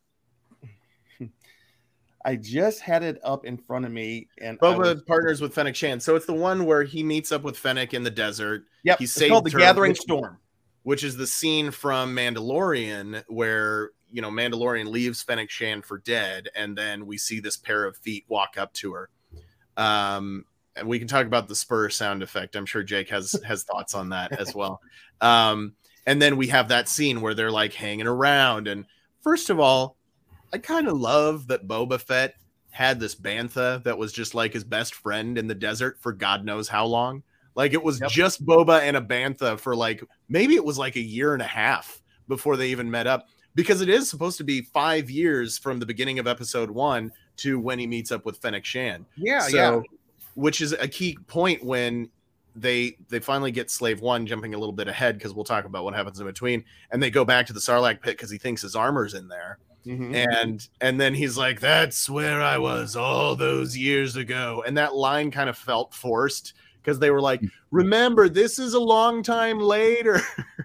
I just had it up in front of me, and I Boba was- partners with Fennec Shan. So it's the one where he meets up with Fennec in the desert. Yep, he it's saves called the her, Gathering which- Storm. which is the scene from Mandalorian where, you know, Mandalorian leaves Fennec Shan for dead, and then we see this pair of feet walk up to her. Um, and we can talk about the spur sound effect. I'm sure Jake has has thoughts on that as well. Um, and then we have that scene where they're like hanging around. And first of all, I kind of love that Boba Fett had this bantha that was just like his best friend in the desert for God knows how long. Like it was Yep. just Boba and a bantha for like, maybe it was like a year and a half before they even met up, because it is supposed to be five years from the beginning of episode one to when he meets up with Fennec Shan. Yeah, So, yeah. which is a key point when they they finally get Slave One, jumping a little bit ahead because we'll talk about what happens in between, and they go back to the Sarlacc pit because he thinks his armor's in there. Mhm. And and then he's like, that's where I was all those years ago. And that line kind of felt forced because they were like, remember, this is a long time later.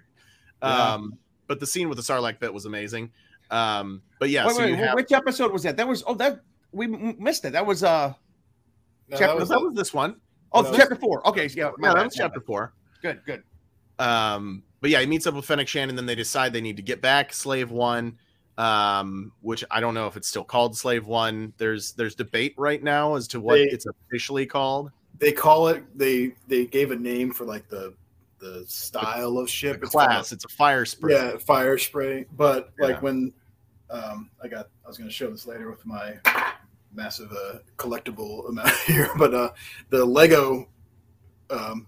Yeah. um, but the scene with the Sarlacc pit was amazing. Um, but yeah, wait, so wait, you have, which episode was that? That was oh that we m- missed it. That was uh No, chapter that was that was this one. oh that was- chapter four. Okay, yeah, my Yeah, that bad, was my chapter bad. four. Good, good. Um, but yeah, he meets up with Fennec Shan, and then they decide they need to get back Slave One, um, which I don't know if it's still called Slave One. There's there's debate right now as to what They- it's officially called. They call it. They they gave a name for like the the style of ship. The It's called- class, it's a fire spray. Yeah, fire spray. But like Yeah. when um, I got, I was going to show this later with my massive uh, collectible amount here. But uh, the Lego, um,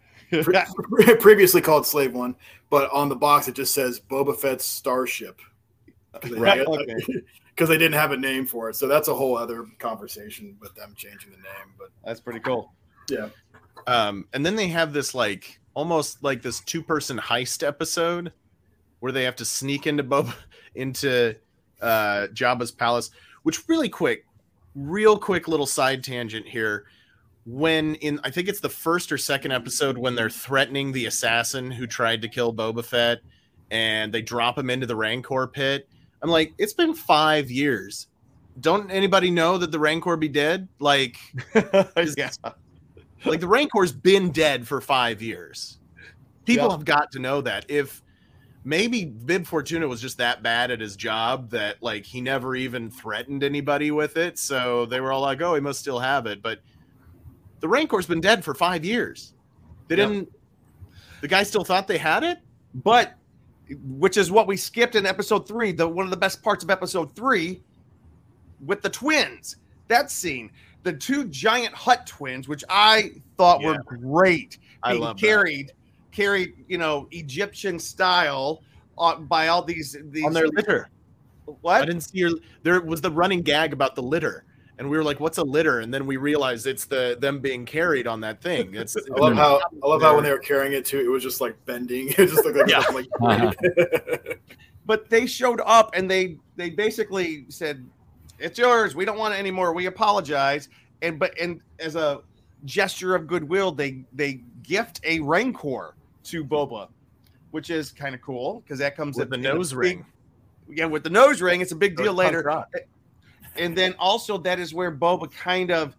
pre- previously called Slave One, but on the box it just says Boba Fett's Starship. Because Right, they, okay. they didn't have a name for it, so that's a whole other conversation with them changing the name. But That's pretty cool. yeah, Um, and then they have this like almost like this two person heist episode where they have to sneak into Boba into uh, Jabba's palace. Which really quick, real quick little side tangent here. When in I think it's the first or second episode when they're threatening the assassin who tried to kill Boba Fett, and they drop him into the Rancor pit. I'm like, it's been five years. Don't anybody know that the Rancor be dead? Like, is- yeah. like the Rancor's been dead for five years. People Yeah. have got to know that. If maybe Bib Fortuna was just that bad at his job that like he never even threatened anybody with it, so they were all like, "Oh, he must still have it." But the Rancor's been dead for five years. They Yep. didn't. The guy still thought they had it. But which is what we skipped in episode three, the one of the best parts of episode three with the twins. That scene, the two giant hut twins, which I thought were Yeah. great, I being love that. carried, carried, you know, Egyptian style uh, by all these these On their litter. I What? didn't see your. There was the running gag about the litter, and we were like, "What's a litter?" And then we realized it's the them being carried on that thing. It's I love how I love how when they were carrying it too, it was just like bending. It just looked like, Yeah. like Uh-huh. But they showed up and they they basically said, "It's yours. We don't want it anymore. We apologize." And but and as a gesture of goodwill, they they gift a Rancor to Boba, which is kind of cool because that comes with at- the in a nose big- ring. Yeah, with the nose ring, it's a big deal Or punk later. rock. And then also that is where Boba kind of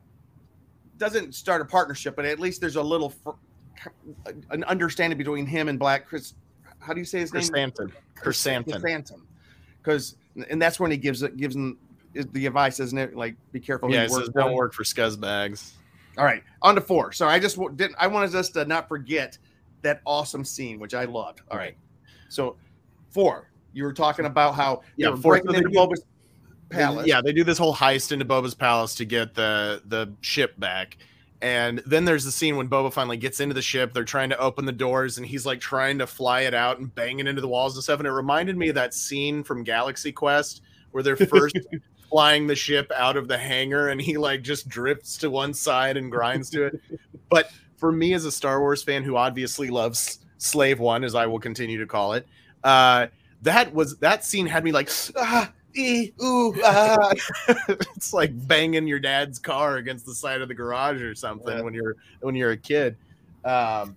doesn't start a partnership, but at least there's a little fr- an understanding between him and Black Chris. How do you say his name? Chrysanthemum. Chrysanthemum. Chrysanthemum. Because and that's when he gives it gives him the advice, isn't it? Like, be careful. who Yeah, you it work says for. don't work for scuzzbags. All right, on to four. Sorry, I just w- didn't. I wanted us to not forget that awesome scene, which I loved. All right, so four. You were talking about how Yeah, they were four, breaking so into they do- Boba's palace. Yeah, they do this whole heist into Boba's palace to get the the ship back, And then there's the scene when Boba finally gets into the ship. They're trying to open the doors, and he's like trying to fly it out and banging into the walls and stuff. And it reminded me of that scene from Galaxy Quest where they're first flying the ship out of the hangar, and he like just drifts to one side and grinds to it. But for me, as a Star Wars fan who obviously loves Slave One, as I will continue to call it, uh, that was that scene had me like ah. E, ooh, ah. It's like banging your dad's car against the side of the garage or something yeah. when you're when you're a kid. Um,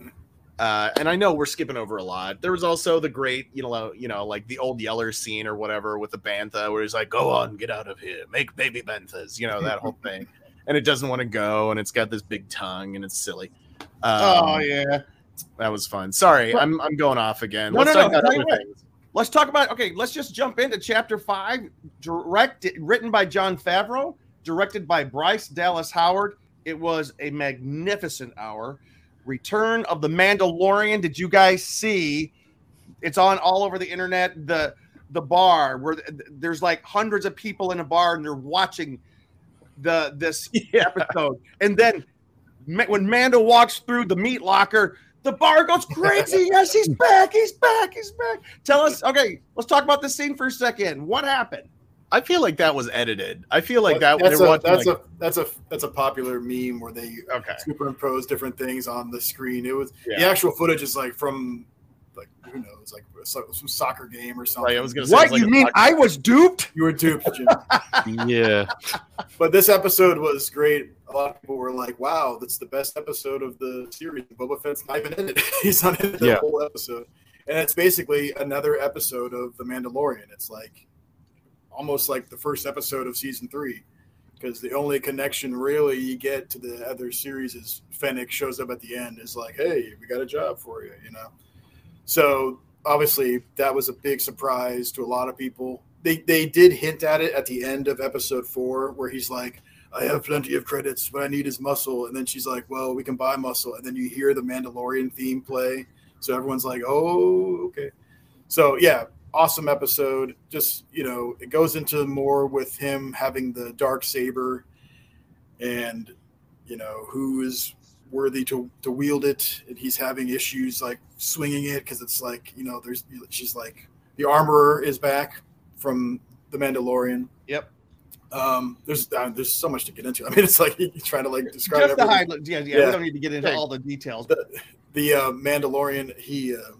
uh, and I know we're skipping over a lot. There was also the great, you know, you know, like the old Yeller scene or whatever with the bantha, where he's like, "Go on, get out of here, make baby banthas," you know, that whole thing. And it doesn't want to go, and it's got this big tongue, and it's silly. Um, oh yeah, that was fun. Sorry, I'm I'm going off again. No, Let's no, talk no. about no other things. Let's talk about, okay, let's just jump into chapter five, directed, written by Jon Favreau, directed by Bryce Dallas Howard. It was a magnificent hour. Return of the Mandalorian. Did you guys see? It's on all over the internet. The the bar where there's like hundreds of people in a bar and they're watching the this yeah. episode. And then when Mando walks through the meat locker, the bar goes crazy. Yes, he's back. He's back. He's back. Tell us. Okay, let's talk about this scene for a second. What happened? I feel like that was edited. I feel like that that's was a, that's like, a that's a that's a popular meme where they okay. superimpose different things on the screen. It was yeah. the actual footage is like from like who knows, like some soccer game or something. Right, I was gonna say, what like you mean? I was duped. You were duped, Jim. Yeah. But this episode was great. A lot of people were like, "Wow, that's the best episode of the series." Boba Fett's not even in it. He's not in the yeah. whole episode, and it's basically another episode of The Mandalorian. It's like almost like the first episode of season three, because the only connection really you get to the other series is Fennec shows up at the end. Is like, "Hey, we got a job for you," you know. So obviously that was a big surprise to a lot of people. They they did hint at it at the end of episode four, where he's like, "I have plenty of credits. What I need is muscle." And then she's like, "Well, we can buy muscle." And then you hear the Mandalorian theme play. So everyone's like, "Oh, okay." So yeah, awesome episode. Just, you know, it goes into more with him having the dark saber and, you know, who is worthy to, to wield it. And he's having issues like swinging it because it's like, you know, there's, she's like, the armorer is back from the Mandalorian. Yep. Um, there's uh, there's so much to get into. I mean, it's like you're trying to like describe just the everything. high. Yeah, yeah, Yeah. We don't need to get into Okay. all the details. The, the uh, Mandalorian, he uh,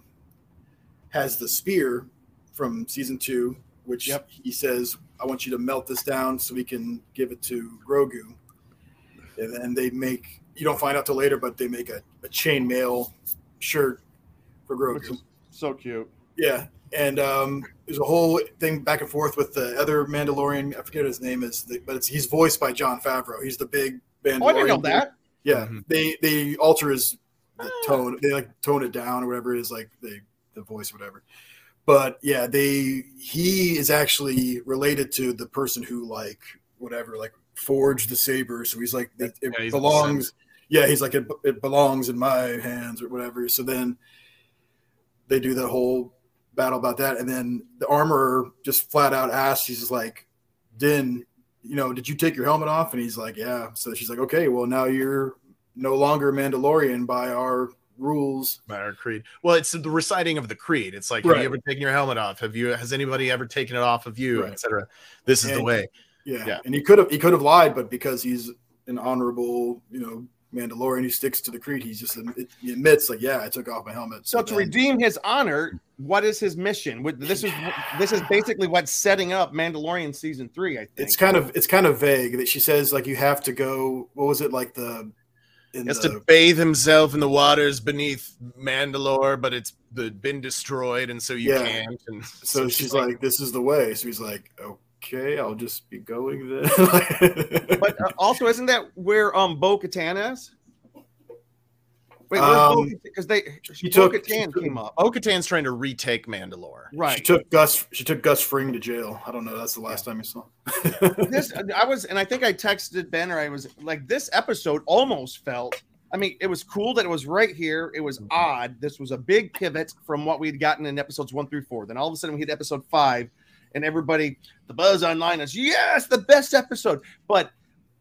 has the spear from season two, which Yep. he says, "I want you to melt this down so we can give it to Grogu." And then they make, you don't find out till later, but they make a, a chainmail shirt for Which Grogu. is so cute. Yeah. And um, there's a whole thing back and forth with the other Mandalorian. I forget what his name is, but it's he's voiced by Jon Favreau. He's the big Mandalorian. Oh, I didn't know that. Yeah, Mhm. they they alter his the tone. They like tone it down or whatever it is, like they the voice or whatever. But yeah, they he is actually related to the person who like whatever like forged the saber. So he's like it, it Yeah, he's belongs. Yeah, he's like it, it belongs in my hands or whatever. So then they do that whole battle about that, and then the armorer just flat out asks, he's just like, "Din, you know, did you take your helmet off?" And he's like, "Yeah." So she's like, "Okay, well now you're no longer Mandalorian by our rules." By our creed. Well, it's the reciting of the creed. It's like, Right. have you ever taken your helmet off? Have you? Has anybody ever taken it off of you, Right. et cetera? This is the And- way. Yeah. Yeah. And he could have he could have lied, but because he's an honorable, you know, Mandalorian, he sticks to the creed. He's just he admits like, "Yeah, I took off my helmet." So to then- redeem his honor, what is his mission? What- This is this is basically what's setting up Mandalorian season three. I think it's kind of it's kind of vague that she says like you have to go. What was it like the? In He has the, to bathe himself in the waters beneath Mandalore, but it's been destroyed, and so you Yeah. can't. And So she's like, "This is the way." So he's like, "Okay, I'll just be going then." But uh, also, isn't that where um Bo-Katan is? Wait, where's Um, Bo-Katan? Because they she took- Bo-Katan she- came up, Bo-Katan's trying to retake Mandalore. right? She took Gus. She took Gus Fring to jail. I don't know. That's the last time you saw. This I was, and I think I texted Ben, or I was like, this episode almost felt. I mean, it was cool that it was right here. It was odd. This was a big pivot from what we had gotten in episodes one through four. Then all of a sudden we hit episode five, and everybody, the buzz online is yes, the best episode. But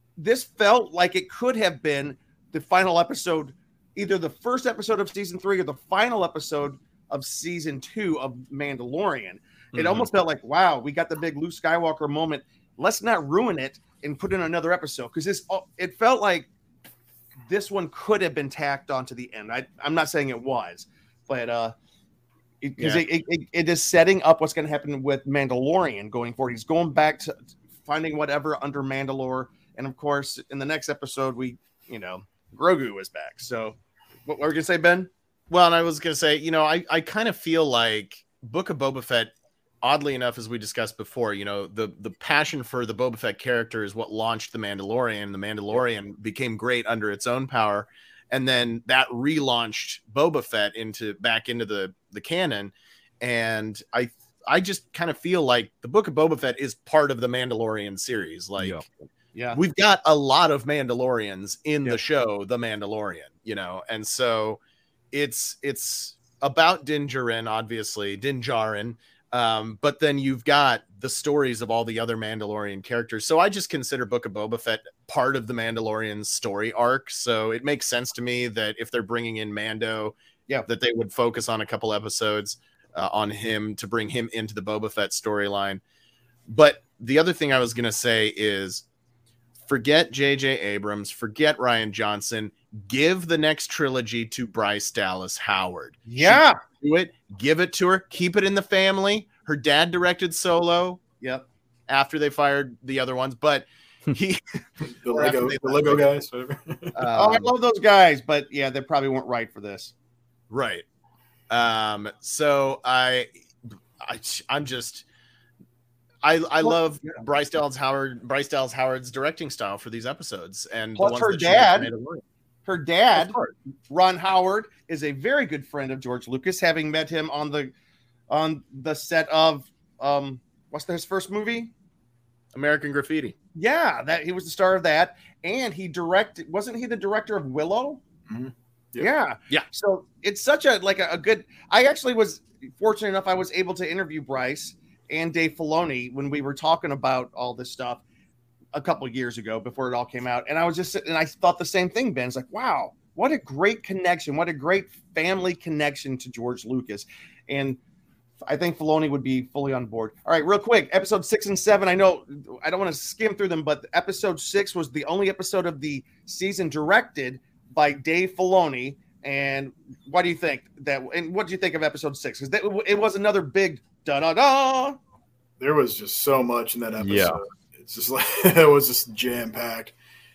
this felt like it could have been the final episode, either the first episode of season three or the final episode of season two of Mandalorian. It Mm-hmm. almost felt like, wow, we got the big Luke Skywalker moment. Let's not ruin it and put in another episode, because this it felt like this one could have been tacked on to the end. I, I'm not saying it was, but uh, because Yeah. it, it, it, it is setting up what's going to happen with Mandalorian going forward. He's going back to finding whatever under Mandalore, and of course, in the next episode, we, you know, Grogu is back. So, what, what were you gonna say, Ben? Well, and I was going to say, you know, I, I kind of feel like Book of Boba Fett, oddly enough, as we discussed before, you know, the, the passion for the Boba Fett character is what launched The Mandalorian. The Mandalorian became great under its own power. And then that relaunched Boba Fett into back into the, the canon. And I I just kind of feel like the Book of Boba Fett is part of the Mandalorian series. Like, Yeah. Yeah, we've got a lot of Mandalorians in Yeah. the show, The Mandalorian, you know, and so it's it's about Din Djarin, obviously, Din Djarin, um, but then you've got the stories of all the other Mandalorian characters. So I just consider Book of Boba Fett part of the Mandalorian story arc. So it makes sense to me that if they're bringing in Mando, Yeah. that they would focus on a couple episodes uh, on him to bring him into the Boba Fett storyline. But the other thing I was going to say is, forget J J Abrams, forget Rian Johnson, give the next trilogy to Bryce Dallas Howard. yeah, Do it, give it to her, keep it in the family. Her dad directed Solo yep. after they fired the other ones, but he The Lego, the Lego guys. Whatever. Oh, I um, love those guys, but yeah, they probably weren't right for this. right. Um, so I, I I'm just I I Well, love yeah. Bryce Dallas Howard Bryce Dallas Howard's directing style for these episodes, and Plus the ones her that she made dad- made it work. Her dad, Of course. Ron Howard, is a very good friend of George Lucas, having met him on the on the set of um what's his first movie? American Graffiti. Yeah, that he was the star of that, and he directed. Wasn't he the director of Willow? Mhm. Yep. Yeah, Yeah. So it's such a like a, a good. I actually was fortunate enough. I was able to interview Bryce and Dave Filoni when we were talking about all this stuff a couple of years ago before it all came out, and I was just sitting and I thought the same thing. Ben, it's like, wow, what a great connection! What a great family connection to George Lucas, and I think Filoni would be fully on board. All right, real quick, episode six and seven. I know I don't want to skim through them, but episode six was the only episode of the season directed by Dave Filoni. And what do you think that? And what do you think of episode six? Because it was another big da da da. There was just so much in that episode. Yeah. It's just like it was just jam packed.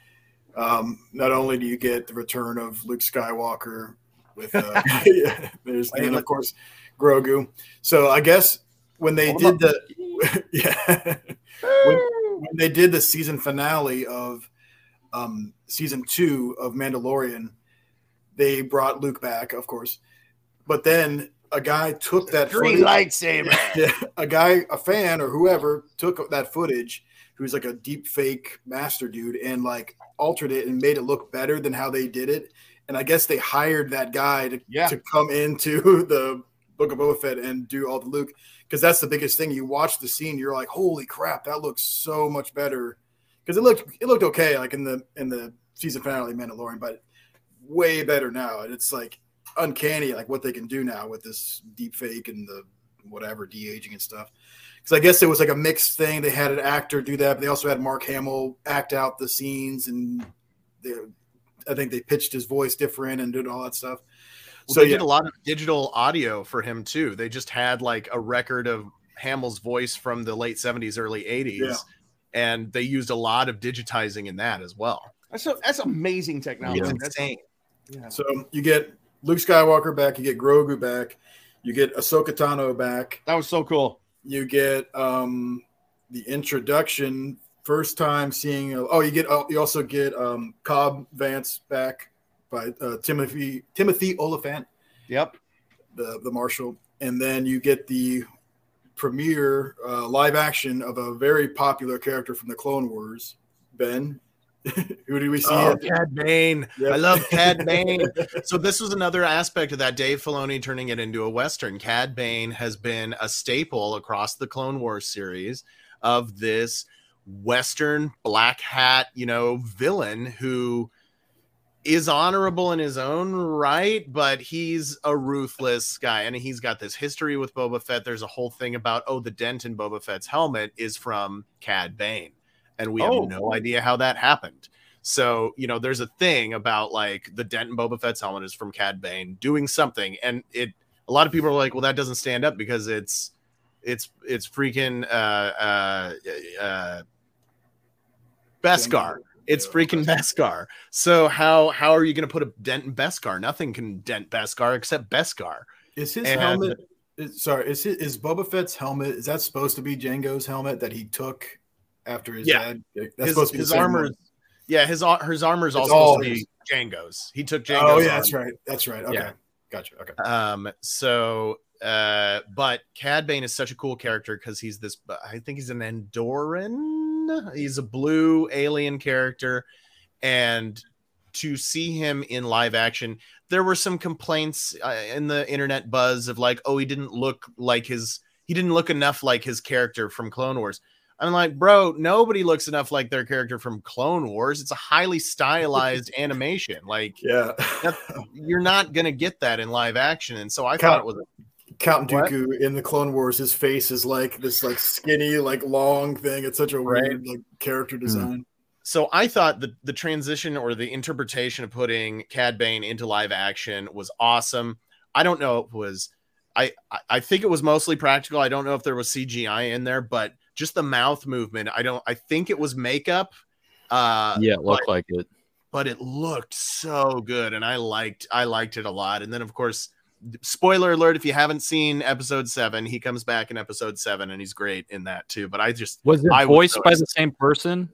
Um, not only do you get the return of Luke Skywalker with, uh, yeah, there's and of course Grogu. So I guess when they did the yeah when, when they did the season finale of um, season two of Mandalorian, they brought Luke back, of course, but then a guy took that Green footage- lightsaber. Yeah, a guy, a fan or whoever took that footage, who's like a deep fake master dude, and like altered it and made it look better than how they did it. And I guess they hired that guy to, Yeah. to come into the Book of Boba Fett and do all the Luke, because that's the biggest thing. You watch the scene, you're like, holy crap, that looks so much better. Because it looked it looked okay, like in the in the season finale of Mandalorian, but way better now. And it's like uncanny, like what they can do now with this deep fake and the whatever de-aging and stuff. Because I guess it was like a mixed thing. They had an actor do that, but they also had Mark Hamill act out the scenes, and they, I think they pitched his voice different and did all that stuff. Well, So they yeah, did a lot of digital audio for him too. They just had like a record of Hamill's voice from the late seventies, early eighties, Yeah. and they used a lot of digitizing in that as well. That's a, that's amazing technology. It's That's- insane. yeah. so you get Luke Skywalker back, you get Grogu back, you get Ahsoka Tano back, That was so cool. you get um, the introduction, first time seeing. Oh, you get oh, you also get um, Cobb Vance back by uh, Timothy Timothy Oliphant, Yep. the the marshal, and then you get the premiere uh, live action of a very popular character from the Clone Wars, Ben. Who do we see? Oh, Cad Bane. Yep. I love Cad Bane. So this was another aspect of that, Dave Filoni turning it into a Western. Cad Bane has been a staple across the Clone Wars series of this Western black hat, you know, villain who is honorable in his own right, but he's a ruthless guy. And he's got this history with Boba Fett. There's a whole thing about, oh, the dent in Boba Fett's helmet is from Cad Bane. And we Oh. have no idea how that happened. So, you know, there's a thing about like the dent in Boba Fett's helmet is from Cad Bane doing something. And it, a lot of people are like, well, that doesn't stand up because it's, it's, it's freaking, uh, uh, uh, Beskar. It's freaking Beskar. So how how are you going to put a dent in Beskar? Nothing can dent Beskar except Beskar. Is his And- helmet? Is, sorry, is his, is Boba Fett's helmet? Is that supposed to be Jango's helmet that he took after his Yeah. dad? That's His, supposed to be his the same armor, one. yeah, his ar- his armor is It's also all supposed to his. be Jango's. He took Jango's. Oh yeah, armor. that's right. That's right. Okay, Yeah. gotcha. Okay. Um, so, uh, but Cad Bane is such a cool character because he's this, I think he's an Andoran. He's a blue alien character. And to see him in live action, there were some complaints uh, in the internet buzz of like, oh, he didn't look like his, he didn't look enough like his character from Clone Wars. I'm like, bro, nobody looks enough like their character from Clone Wars. It's a highly stylized animation. Like, Yeah. that, you're not going to get that in live action. And so I Count- thought it was, Count What? Dooku in the Clone Wars, his face is like this like skinny, like long thing. It's such a Right. weird like character design. so I thought the, the transition or the interpretation of putting Cad Bane into live action was awesome. I don't know if it was, I, I- I think it was mostly practical. I don't know if there was C G I in there, but just the mouth movement. I don't, I think it was makeup. Uh, Yeah, it looked but, like it. but it looked so good. And I liked, I liked it a lot. And then of course, spoiler alert, if you haven't seen episode seven, he comes back in episode seven and he's great in that too. But I just, Was it I was voiced so by excited. the same person?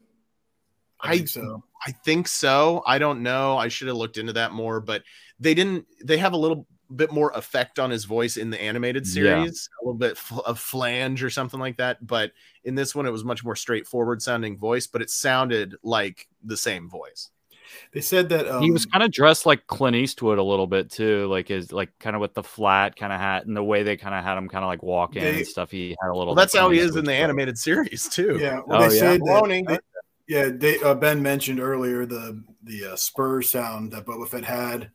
I think so. I think so. I don't know. I should have looked into that more, but they didn't. They have a little bit more effect on his voice in the animated Yeah. series, a little bit f- of flange or something like that. But in this one, it was much more straightforward sounding voice, but it sounded like the same voice. They said that um, He was kind of dressed like Clint Eastwood a little bit too, like his like kind of with the flat kind of hat and the way they kind of had him kind of like walk in They- and stuff. He had a little. Well, that's like how he Clint is in Eastwood the stuff. animated series too. Yeah, well, Oh, they yeah. said Cloning. that, yeah, they, uh, Ben mentioned earlier the the uh, spur sound that Boba Fett had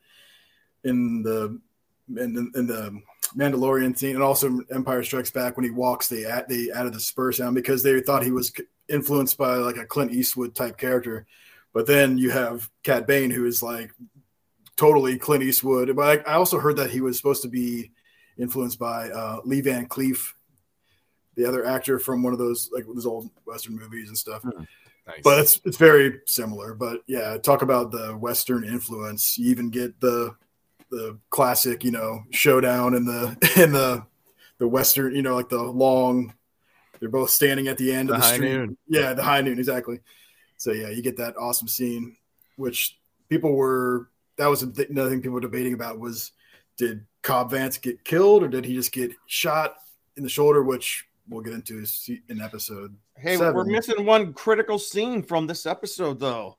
in the in, the- in the Mandalorian scene, and also Empire Strikes Back when he walks, they add, they added the spur sound because they thought he was influenced by like a Clint Eastwood type character. But then you have Cad Bane, who is like totally Clint Eastwood. But I, I also heard that he was supposed to be influenced by uh, Lee Van Cleef, the other actor from one of those like those old Western movies and stuff. Nice. But it's it's very similar. But yeah, talk about the Western influence. You even get the the classic, you know, showdown in the in the the Western, you know, like the long. They're both standing at the end The of the high street. noon. Yeah, the high noon, exactly. So yeah, you get that awesome scene, which people were. That was another thing people were debating about was, did Cobb Vanth get killed or did he just get shot in the shoulder? Which we'll get into in episode. Hey, seven. we're missing one critical scene from this episode, though.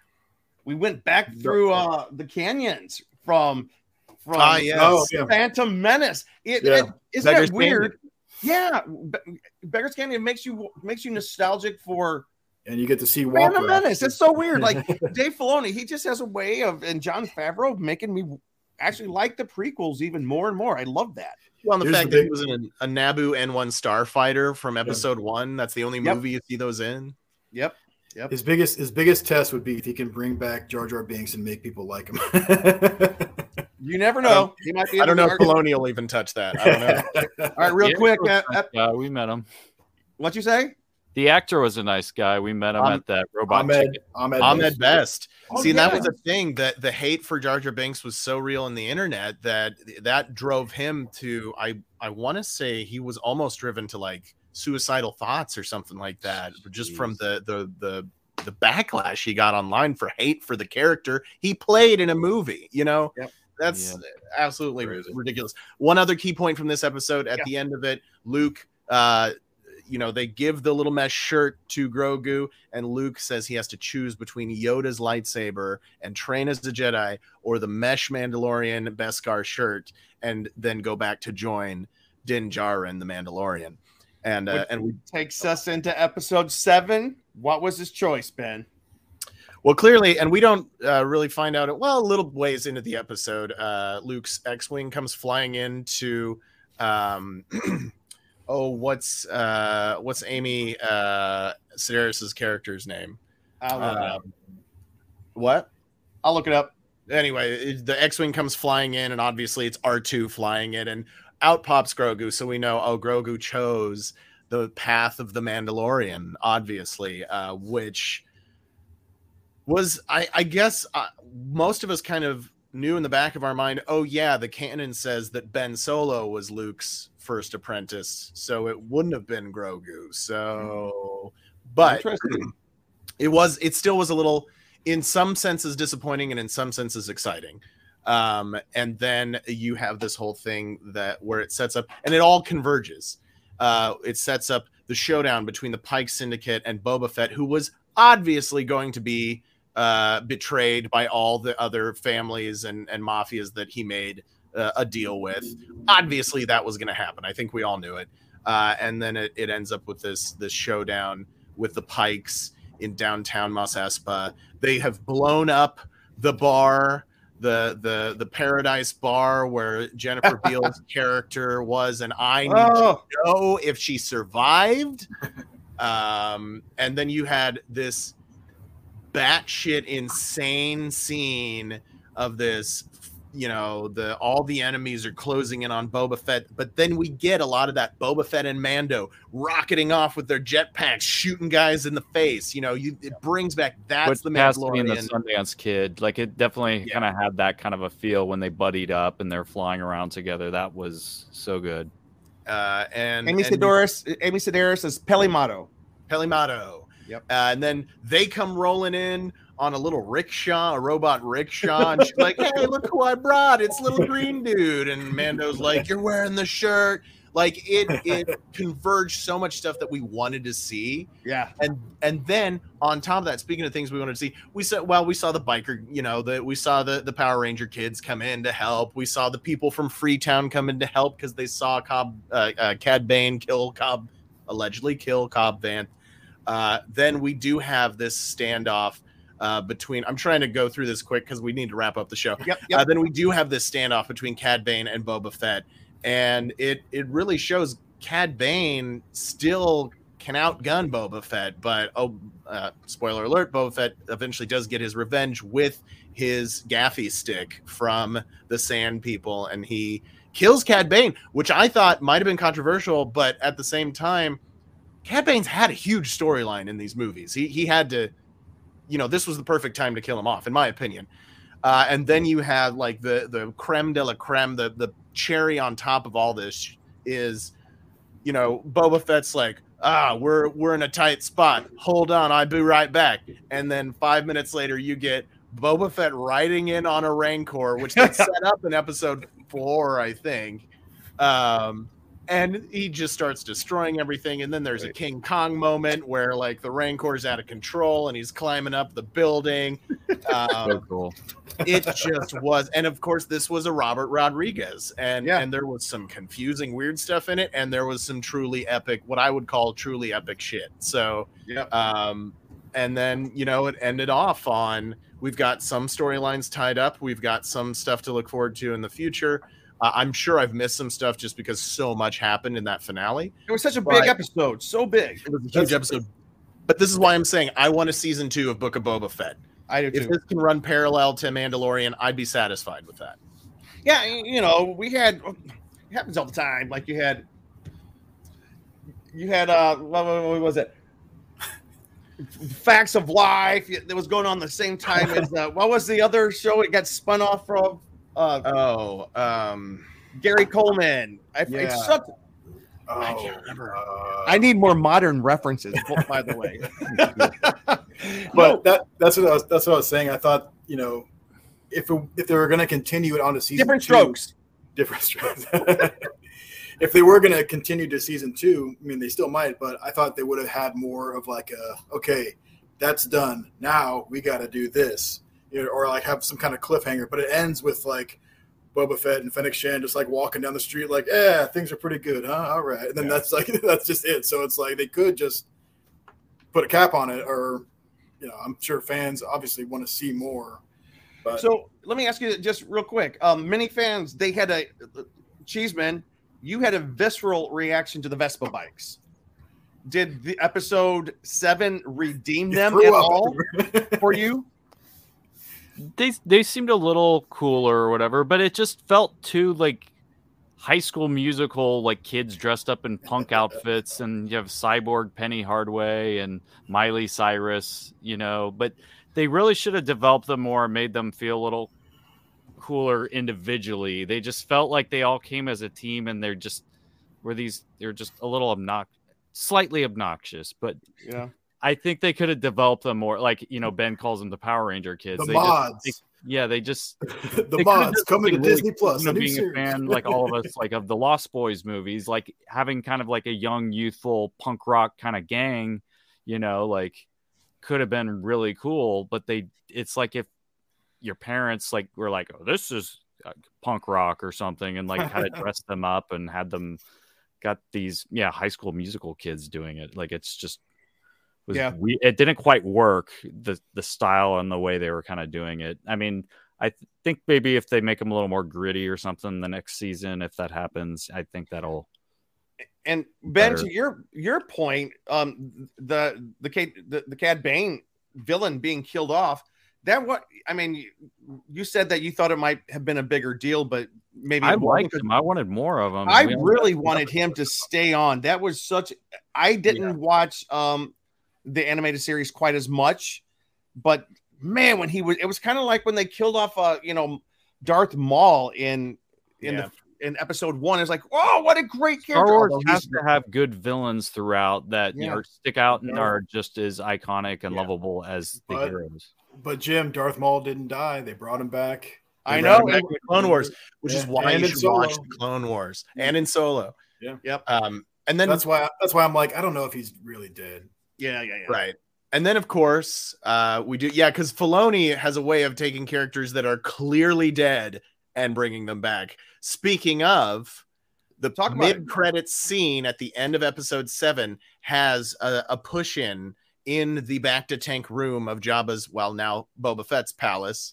We went back through uh, the canyons from from Ah, yes. Oh, yeah. Phantom Menace. It, Yeah. it, isn't Beggar's that weird? Yeah, Be- Beggar's Canyon makes you makes you nostalgic for And you get to see Walker. Phantom Menace. It's so weird. Like Dave Filoni, he just has a way of, and John Favreau of making me actually like the prequels even more and more. I love that. Well, the Here's fact the that big- he was in a, a Naboo N one starfighter from episode one. That's the only Yep. movie you see those in. Yep. Yep. His biggest his biggest test would be if he can bring back Jar Jar Binks and make people like him. You never know. He might be. I don't know able if to- Filoni will even touch that. I don't know. All right, real The quick. actor Uh, was a uh, nice guy. We met him. what you say? The actor was a nice guy. We met him Um, at that robot. Ahmed chicken. Ahmed, Ahmed Best. Oh, See, and that yeah. was a thing that the hate for Jar Jar Binks was so real in the internet that that drove him to. I I want to say he was almost driven to like suicidal thoughts or something like that, just from the the the the backlash he got online for hate for the character he played in a movie. You know, Yep. that's Yeah. absolutely Crazy. ridiculous. One other key point from this episode at Yeah. the end of it, Luke. Uh, you know, they give the little mesh shirt to Grogu, and Luke says he has to choose between Yoda's lightsaber and train as a Jedi or the mesh Mandalorian Beskar shirt, and then go back to join Din Djarin, the Mandalorian. And uh, Which and we takes us into episode seven, What was his choice, Ben? Well, clearly, and we don't uh, really find out. Well, a little ways into the episode, uh, Luke's X-wing comes flying into. Um, oh, what's uh, what's Amy uh, Sedaris's character's name? I'll look it up. Um, what? I'll look it up. Anyway, it- the X-wing comes flying in, and obviously it's R two flying it, and out pops Grogu. So we know, oh, Grogu chose the path of the Mandalorian, obviously, uh, which was, I, I guess, uh, most of us kind of knew in the back of our mind, oh yeah, the canon says that Ben Solo was Luke's first apprentice, so it wouldn't have been Grogu. So, but Interesting. it was, it still was a little, in some senses disappointing and in some senses exciting. Um, and then you have this whole thing that where it sets up, and it all converges. Uh, it sets up the showdown between the Pike Syndicate and Boba Fett, who was obviously going to be uh, betrayed by all the other families and, and mafias that he made uh, a deal with. Obviously, that was going to happen. I think we all knew it. Uh, and then it, it ends up with this this showdown with the Pikes in downtown Mos Espa. They have blown up the bar. The the the Paradise Bar where Jennifer Beals character was, and I need Oh. to know if she survived. Um, and then you had this batshit insane scene of this, you know, the all the enemies are closing in on Boba Fett, but then we get a lot of that Boba Fett and Mando rocketing off with their jetpacks, shooting guys in the face. You know, you it brings back that's Which the has to be in the Mandalorian. Sundance Kid. Like it definitely Yeah. kind of had that kind of a feel when they buddied up and they're flying around together. That was so good. Uh, and Amy and Sedaris. Amy Sedaris is Pelimato. Pelimato. Yep. Uh, and then they come rolling in on a little rickshaw, a robot rickshaw, and she's like, "Hey, look who I brought! It's little green dude." And Mando's like, "You're wearing the shirt." Like it, it converged so much stuff that we wanted to see. Yeah. And and then on top of that, speaking of things we wanted to see, we saw well, we saw the biker, you know, the we saw the the Power Ranger kids come in to help. We saw the people from Freetown come in to help because they saw Cobb, uh, uh, Cad Bane kill Cobb, allegedly kill Cobb Vanth. Uh, then we do have this standoff uh, between. I'm trying to go through this quick because we need to wrap up the show. Yep. Yep. Uh, then we do have this standoff between Cad Bane and Boba Fett, and it it really shows Cad Bane still can outgun Boba Fett, but oh, uh, spoiler alert: Boba Fett eventually does get his revenge with his gaffy stick from the Sand People, and he kills Cad Bane, which I thought might have been controversial, but at the same time, Cad Bane's had a huge storyline in these movies. He he had to, you know, this was the perfect time to kill him off, in my opinion. Uh, and then you have like the the creme de la creme, the the cherry on top of all this is, you know, Boba Fett's like, ah, we're we're in a tight spot. Hold on, I'll be right back. And then five minutes later, you get Boba Fett riding in on a Rancor, which they set up in episode four, I think. Um, and he just starts destroying everything. And then there's a King Kong moment where like the Rancor's out of control and he's climbing up the building. Um, So cool. it just was. And of course, this was a Robert Rodriguez, and Yeah. and there was some confusing, weird stuff in it, and there was some truly epic, what I would call truly epic shit. So, Yep. um, and then you know it ended off on we've got some storylines tied up, we've got some stuff to look forward to in the future. Uh, I'm sure I've missed some stuff just because so much happened in that finale. It was such a But- big episode. So big. It was a huge episode. But this is why I'm saying I want a season two of Book of Boba Fett. I do If too. this can run parallel to Mandalorian, I'd be satisfied with that. Yeah, you know, we had it happens all the time. Like you had, you had uh, what, what what was it? Facts of Life that was going on the same time as uh, what was the other show? It got spun off from uh, Oh, um, Gary Coleman. I, Yeah. it's such, Oh, I can't remember. uh, I need more modern references. By the way, but that that's what I was that's what I was saying. I thought, you know, if it, if they were going to continue it on to season different two, strokes. different strokes. If they were going to continue to season two, I mean, they still might, but I thought they would have had more of like a, okay, that's done. Now we got to do this, you know, or like have some kind of cliffhanger. But it ends with like Boba Fett and Fennec Shand just like walking down the street, like, yeah, things are pretty good, huh? All right, and then Yeah. that's like that's just it. So it's like they could just put a cap on it, or you know, I'm sure fans obviously want to see more. But so let me ask you just real quick. Um, many fans, they had a Cheeseman, you had a visceral reaction to the Vespa bikes. Did the episode seven redeem You them threw at up all for you? They they seemed a little cooler or whatever, but it just felt too like High School Musical, like kids dressed up in punk outfits, and you have Cyborg, Penny Hardaway, and Miley Cyrus, you know. But they really should have developed them more, made them feel a little cooler individually. They just felt like they all came as a team, and they're just were these they're just a little obnoxious, slightly obnoxious. But Yeah. I think they could have developed them more. Like, you know, Ben calls them the Power Ranger kids. The they mods. Just, they, yeah, they just the they mods coming to really Disney Plus. You know, a new being series. a fan, like all of us, like of the Lost Boys movies, like having kind of like a young, youthful punk rock kind of gang, you know, like could have been really cool. But they, it's like if your parents like were like, oh, this is punk rock or something, and like had to dress them up and had them got these, yeah, High School Musical kids doing it. Like it's just. Was Yeah. we, it didn't quite work, the the style and the way they were kind of doing it. I mean, I th- think maybe if they make them a little more gritty or something the next season, if that happens, I think that'll. And Ben, Better. to your your point, um, the the Cad, the, the Cad Bane villain being killed off. That what I mean. You, you said that you thought it might have been a bigger deal, but maybe I it wasn't. liked him. I wanted more of him. I We- really wanted him to stay on. That was such. I didn't Yeah. watch um the animated series quite as much, but man, when he was, it was kind of like when they killed off, uh, you know, Darth Maul in in Yeah. the in episode one. It's like, oh, what a great Star character! Wars Although has he's- to have good villains throughout that you Yeah. know stick out and Yeah. are just as iconic and Yeah. lovable as the But- heroes. But Jim, Darth Maul didn't die. They brought him back. I They know. brought him back Back in Clone Wars, which is Yeah. why And you in should Solo. watch the Clone Wars and in Solo. Yeah. Yep. Um, and then That's why. That's why I'm like, I don't know if he's really dead. Yeah, yeah, yeah. right. And then, of course, uh, we do, yeah, because Filoni has a way of taking characters that are clearly dead and bringing them back. Speaking of, the Talk about it. mid-credits scene at the end of episode seven has a, a push-in in the back-to-tank room of Jabba's, well, now Boba Fett's palace.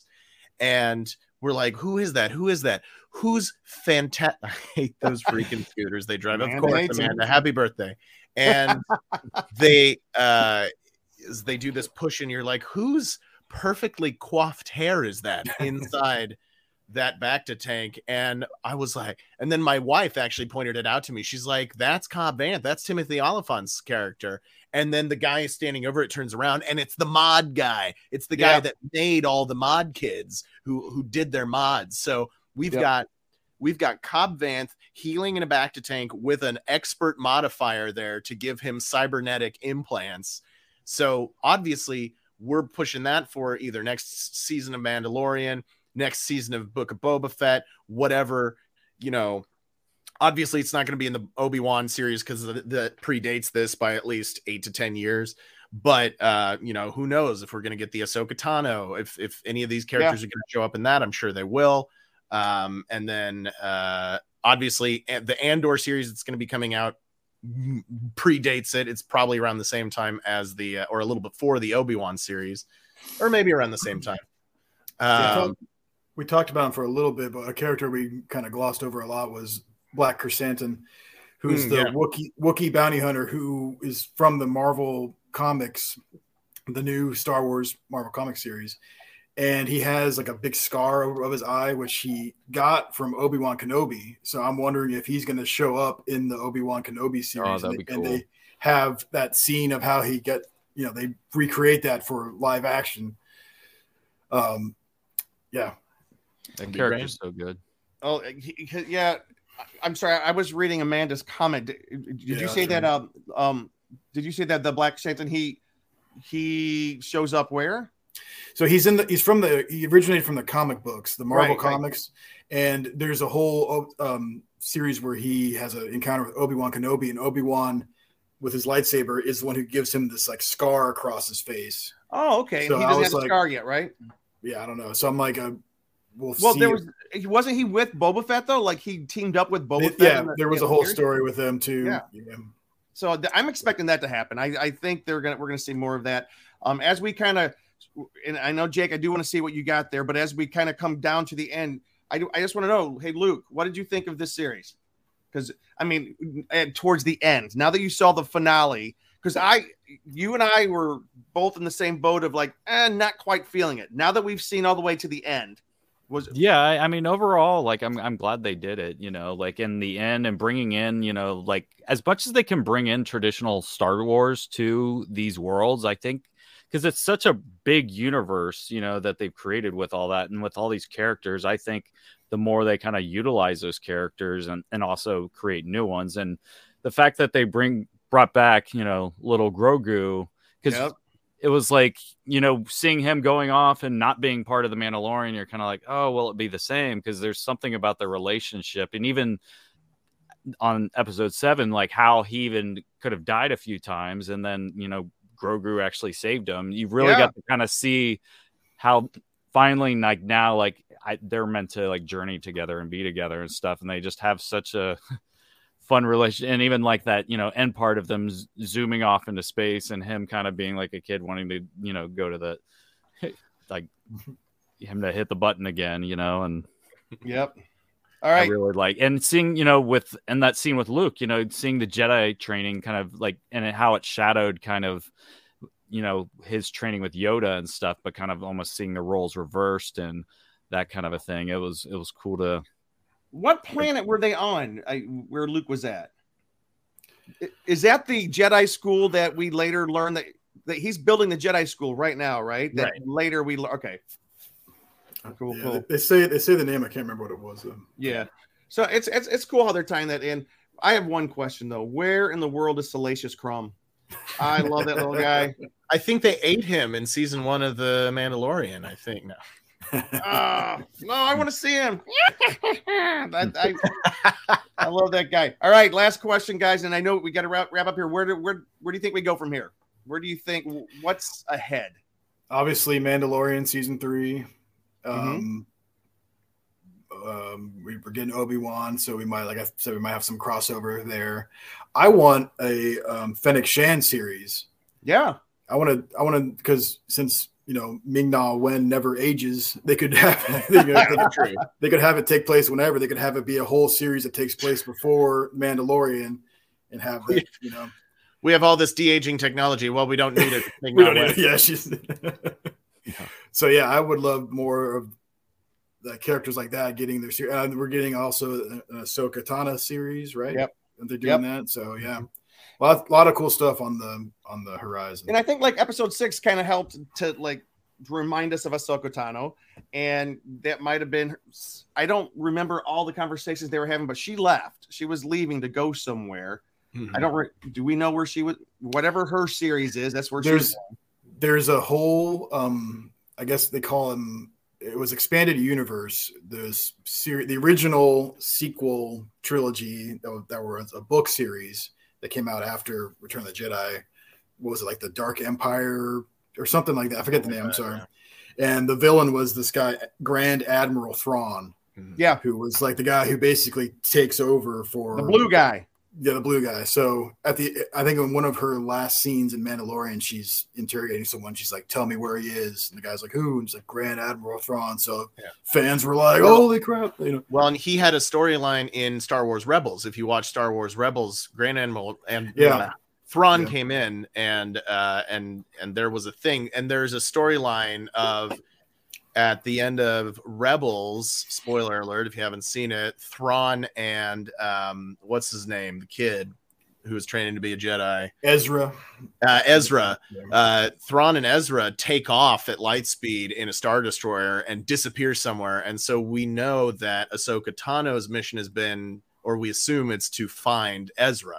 And we're like, who is that? Who is that? Who's fantastic? I hate those freaking scooters they drive. Of Amanda course, hates 'em. Amanda, happy birthday. And they uh is they do this push and you're like, whose perfectly coiffed hair is that inside that back to tank? And I was like, and then my wife actually pointed it out to me. She's like, that's Cobb Vanth, that's Timothy Oliphant's character. And then the guy is standing over it, turns around, and it's the mod guy. It's the guy Yeah. that made all the mod kids who who did their mods. So we've Yep. got we've got Cobb Vanth healing in a back to tank with an expert modifier there to give him cybernetic implants. So obviously we're pushing that for either next season of Mandalorian, next season of Book of Boba Fett, whatever, you know. Obviously it's not going to be in the Obi-Wan series because that predates this by at least eight to ten years. But uh, you know, who knows if we're going to get the Ahsoka Tano, if if any of these characters Yeah. are going to show up in that. I'm sure they will. Um, and then uh, obviously the Andor series that's going to be coming out predates it. It's probably around the same time as the uh, or a little before the Obi-Wan series, or maybe around the same time. Um, We talked about him for a little bit, but a character we kind of glossed over a lot was Black Chrysanthemum, who's Mm, the yeah. Wookiee, Wookiee bounty hunter who is from the Marvel Comics, the new Star Wars Marvel Comics series. And he has like a big scar over of his eye, which he got from Obi-Wan Kenobi. So I'm wondering if he's going to show up in the Obi-Wan Kenobi series. Oh, that'd and, be and cool. they have that scene of how he get, you know, they recreate that for live action. Um, yeah. That be character's so good. Oh, he- he- yeah. I- I'm sorry. I was reading Amanda's comment. Did, did Yeah, you say that's that? Um, um, did you say that the Black Satan he he shows up where? So he's in the he's from the he originated from the comic books, the Marvel Right, right. comics, and there's a whole um, series where he has an encounter with Obi-Wan Kenobi, and Obi-Wan with his lightsaber is the one who gives him this like scar across his face. Oh, okay. So he I doesn't was have a like- scar yet, right? Yeah, I don't know. So I'm like, uh, we'll, Well, see. there was wasn't he with Boba Fett though? Like he teamed up with Boba It- Fett. yeah, in the- there was in a the whole series? story with them too. Yeah. So th- I'm expecting that to happen. I, I think they're gonna we're gonna see more of that. Um, as we kind of, and I know Jake, I do want to see what you got there, but as we kind of come down to the end, I do I just want to know, hey Luke, what did you think of this series? Because I mean, towards the end, now that you saw the finale, because I, you and I were both in the same boat of like, eh, not quite feeling it. Now that we've seen all the way to the end, was yeah, I, I mean, overall, like I'm I'm glad they did it. You know, like in the end, and bringing in, you know, like as much as they can bring in traditional Star Wars to these worlds, I think. Because it's such a big universe, you know, that they've created with all that and with all these characters. I think the more they kind of utilize those characters and, and also create new ones. And the fact that they bring brought back, you know, little Grogu, because yep. it was like, you know, seeing him going off and not being part of the Mandalorian, you're kind of like, oh, will it be the same? Because there's something about the relationship. And even on episode seven, like how he even could have died a few times. And then, you know, Grogu actually saved him. You really yeah. got to kind of see how finally, like now, like I, they're meant to like journey together and be together and stuff, and they just have such a fun relation. And even like that, you know, end part of them z- zooming off into space and him kind of being like a kid wanting to, you know, go to the like him to hit the button again, you know, and yep. All right. I really like, and seeing, you know, with, and that scene with Luke, you know, seeing the Jedi training kind of like, and how it shadowed kind of, you know, his training with Yoda and stuff, but kind of almost seeing the roles reversed and that kind of a thing. It was, it was cool to. What planet were they on I, where Luke was at? Is that the Jedi school that we later learned that, that he's building the Jedi school right now, right? That right. later we, okay. Cool, yeah, cool. They say they say the name. I can't remember what it was though. Yeah, so it's it's it's cool how they're tying that in. I have one question though: where in the world is Salacious Crumb? I love that little guy. I think they ate him in season one of The Mandalorian. I think no. Oh, no, I want to see him. that, I, I love that guy. All right, last question, guys, and I know we got to wrap, wrap up here. Where do where where do you think we go from here? Where do you think what's ahead? Obviously, Mandalorian season three. Um, mm-hmm. um, we, we're getting Obi-Wan, so we might, like I said, we might have some crossover there. I want a um, Fennec Shan series. Yeah, I want to. I want to because since you know Ming-Na Wen never ages, they could have they could, they, could, they could have it take place whenever. They could have it be a whole series that takes place before Mandalorian, and have that, you know. We have all this de-aging technology. Well, we don't need it. we don't need it. Yeah, she's. Yeah. So yeah, I would love more of the characters like that getting their series. Uh, we're getting also an Ahsoka Tano series, right? Yep. And they're doing yep. that. So yeah, a lot, a lot of cool stuff on the on the horizon. And I think like episode six kind of helped to like remind us of Ahsoka Tano, and that might have been. I don't remember all the conversations they were having, but she left. She was leaving to go somewhere. Mm-hmm. I don't. Re- do we know where she was? Whatever her series is, that's where there's, she's. There's a whole, um, I guess they call them, it was expanded universe. This series, the original sequel trilogy that, that was a book series that came out after Return of the Jedi. What was it, like the Dark Empire or something like that? I forget the name. I'm sorry. And the villain was this guy, Grand Admiral Thrawn. Yeah. Who was like the guy who basically takes over for the blue guy. Yeah, the blue guy. So at the, I think in one of her last scenes in Mandalorian, she's interrogating someone. She's like, "Tell me where he is." And the guy's like, "Who?" And it's like Grand Admiral Thrawn. So yeah. fans were like, "Holy crap!" You know. Well, and he had a storyline in Star Wars Rebels. If you watch Star Wars Rebels, Grand Admiral and yeah. uh, Thrawn yeah. came in, and uh, and and there was a thing, and there's a storyline of. At the end of Rebels, spoiler alert if you haven't seen it, Thrawn and um, what's his name, the kid who was training to be a Jedi, Ezra. Uh, Ezra, uh, Thrawn and Ezra take off at light speed in a Star Destroyer and disappear somewhere, and so we know that Ahsoka Tano's mission has been, or we assume it's to find Ezra.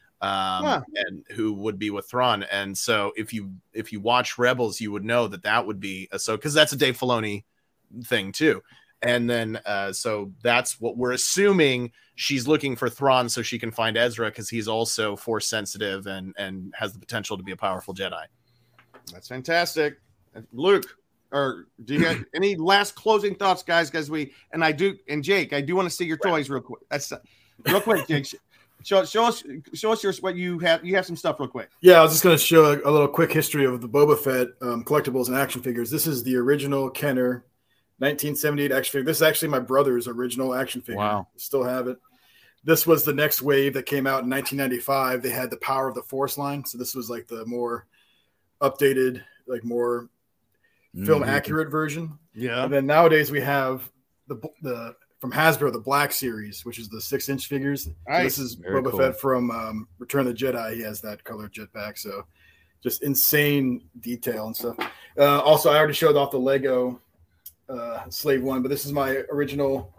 Um, huh. and who would be with Thrawn. And so if you if you watch Rebels, you would know that that would be Ahsoka, because that's a Dave Filoni thing too. And then uh, so that's what we're assuming. She's looking for Thrawn so she can find Ezra, because he's also Force sensitive and and has the potential to be a powerful Jedi. That's fantastic, Luke. Or do you have any last closing thoughts, guys? Because we and I do and Jake, I do want to see your toys real quick. That's real quick, Jake. Show, show us, show us your what you have. You have some stuff real quick. Yeah, I was just going to show a, a little quick history of the Boba Fett um, collectibles and action figures. This is the original Kenner nineteen seventy-eight action figure. This is actually my brother's original action figure. Wow. Still have it. This was the next wave that came out in nineteen ninety-five. They had the Power of the Force line. So this was like the more updated, like more mm-hmm. film accurate version. Yeah. And then nowadays we have the the from Hasbro, the Black Series, which is the six inch figures. Nice. So this is Very Boba cool. Fett from um, Return of the Jedi. He has that colored jetpack. So just insane detail and stuff. Uh, also, I already showed off the Lego uh, Slave One, but this is my original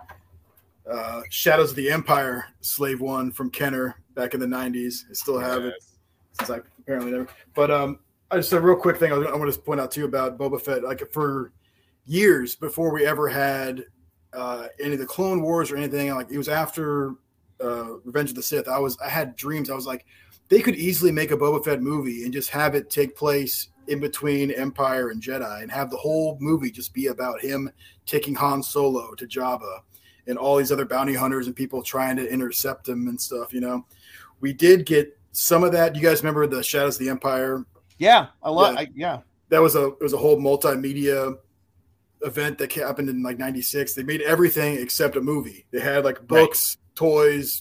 uh, Shadows of the Empire Slave One from Kenner back in the nineties. I still have yes. it since I apparently never. But um, I just a real quick thing I, I want to point out too about Boba Fett. Like for years before we ever had uh, any of the Clone Wars or anything, like it was after uh, Revenge of the Sith. I was I had dreams. I was like, they could easily make a Boba Fett movie and just have it take place in between Empire and Jedi, and have the whole movie just be about him taking Han Solo to Jabba and all these other bounty hunters and people trying to intercept him and stuff. You know, we did get some of that. You guys remember the Shadows of the Empire? Yeah, I love. Yeah. I, yeah, that was a it was a whole multimedia event that happened in like ninety-six. They made everything except a movie. They had like books, right. toys,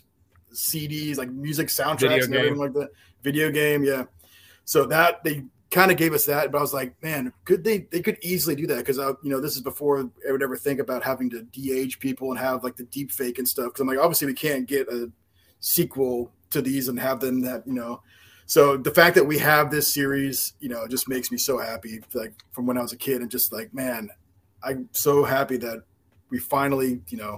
C Ds, like music soundtracks, Video and game. everything like that. Video game, yeah. So that they kind of gave us that, but I was like, man, could they? They could easily do that because I, you know, this is before I would ever think about having to de-age people and have like the deep fake and stuff. Because I'm like, obviously we can't get a sequel to these and have them that, you know. So the fact that we have this series, you know, just makes me so happy. Like from when I was a kid, and just like, man, I'm so happy that we finally, you know,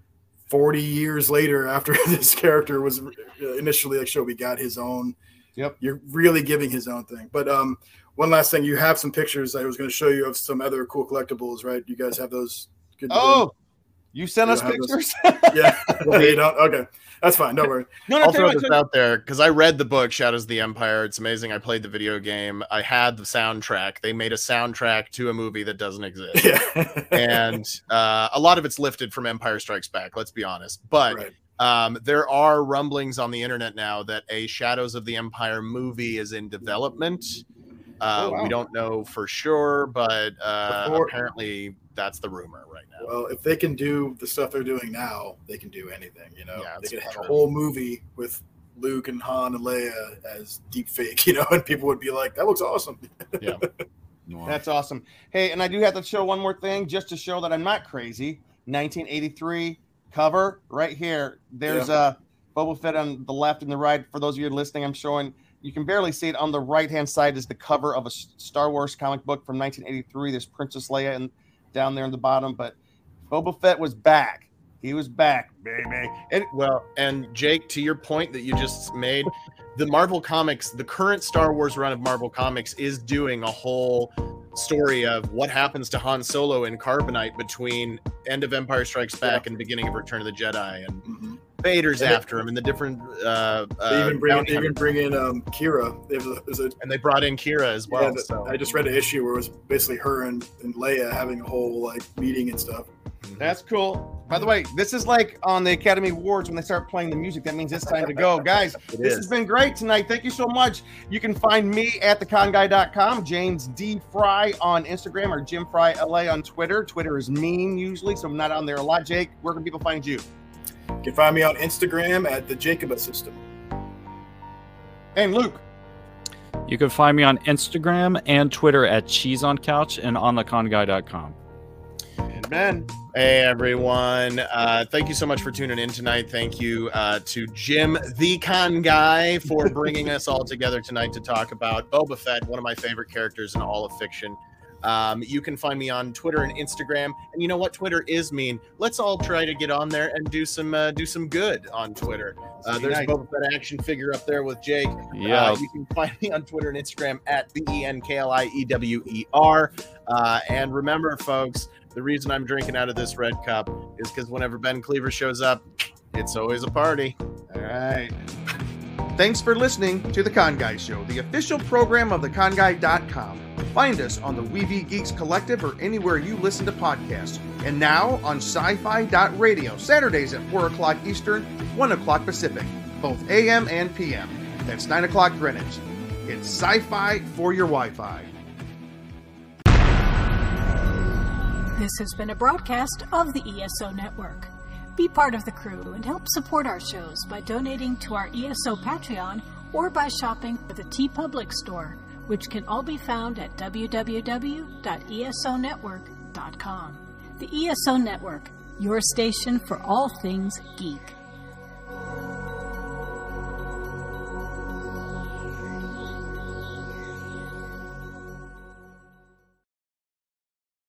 forty years later after this character was initially like show, we got his own. Yep. You're really giving his own thing. But um, one last thing, you have some pictures I was going to show you of some other cool collectibles, right? You guys have those? Good oh, you sent you us pictures? yeah. Well, you don't? Okay. That's fine. Don't worry. No, no, I'll throw what, this out there because I read the book Shadows of the Empire. It's amazing. I played the video game. I had the soundtrack. They made a soundtrack to a movie that doesn't exist. Yeah. and uh, a lot of it's lifted from Empire Strikes Back, let's be honest. But right. um, there are rumblings on the internet now that a Shadows of the Empire movie is in development. Uh, oh, wow. We don't know for sure, but uh, Before- apparently that's the rumor right now. Well, if they can do the stuff they're doing now, they can do anything, you know. Yeah, they could have true. a whole movie with Luke and Han and Leia as deep fake, you know, and people would be like, that looks awesome. Yeah. That's awesome. Hey, and I do have to show one more thing just to show that I'm not crazy. nineteen eighty-three cover right here. There's a yeah. Boba Fett on the left and the right. For those of you listening, I'm showing. You can barely see it. On the right-hand side is the cover of a Star Wars comic book from nineteen eighty-three. There's Princess Leia and down there in the bottom, but Boba Fett was back. He was back, baby. And well, and Jake, to your point that you just made, the Marvel Comics, the current Star Wars run of Marvel Comics is doing a whole story of what happens to Han Solo in Carbonite between end of Empire Strikes Back yeah. and beginning of Return of the Jedi, and mm-hmm. Vader's and after it, him, and the different. Uh, they even bring, they even bring in um, Kira. There's a, there's a, and they brought in Kira as well. Yeah, the, so. I just read an issue where it was basically her and, and Leia having a whole like meeting and stuff. That's cool. By the way, this is like on the Academy Awards when they start playing the music. That means it's time to go. Guys, this is. has been great tonight. Thank you so much. You can find me at the con guy dot com, James D. Fry on Instagram, or Jim Fry L A on Twitter. Twitter is mean usually, so I'm not on there a lot. Jake, where can people find you? You can find me on Instagram at the Jacob System. And Luke. You can find me on Instagram and Twitter at Cheese on Couch and on the con guy dot com. And Ben. Hey everyone, uh, thank you so much for tuning in tonight. Thank you uh, to Jim the Con Guy for bringing us all together tonight to talk about Boba Fett, one of my favorite characters in all of fiction. Um, you can find me on Twitter and Instagram, and you know what? Twitter is mean. Let's all try to get on there and do some uh, do some good on Twitter. Uh, there's nice. a Boba Fett action figure up there with Jake. Yeah, uh, you can find me on Twitter and Instagram at B E N K L I E W E R. Uh, and remember, folks, the reason I'm drinking out of this red cup is because whenever Ben Cleaver shows up, it's always a party. All right. Thanks for listening to The Con Guy Show, the official program of the con guy dot com. Find us on the Weevy Geeks Collective or anywhere you listen to podcasts. And now on sci fi dot radio, Saturdays at four o'clock Eastern, one o'clock Pacific. both A M and P M. That's nine o'clock Greenwich. It's sci-fi for your Wi-Fi. This has been a broadcast of the E S O Network. Be part of the crew and help support our shows by donating to our E S O Patreon or by shopping at the TeePublic store, which can all be found at w w w dot e s o network dot com. The E S O Network, your station for all things geek.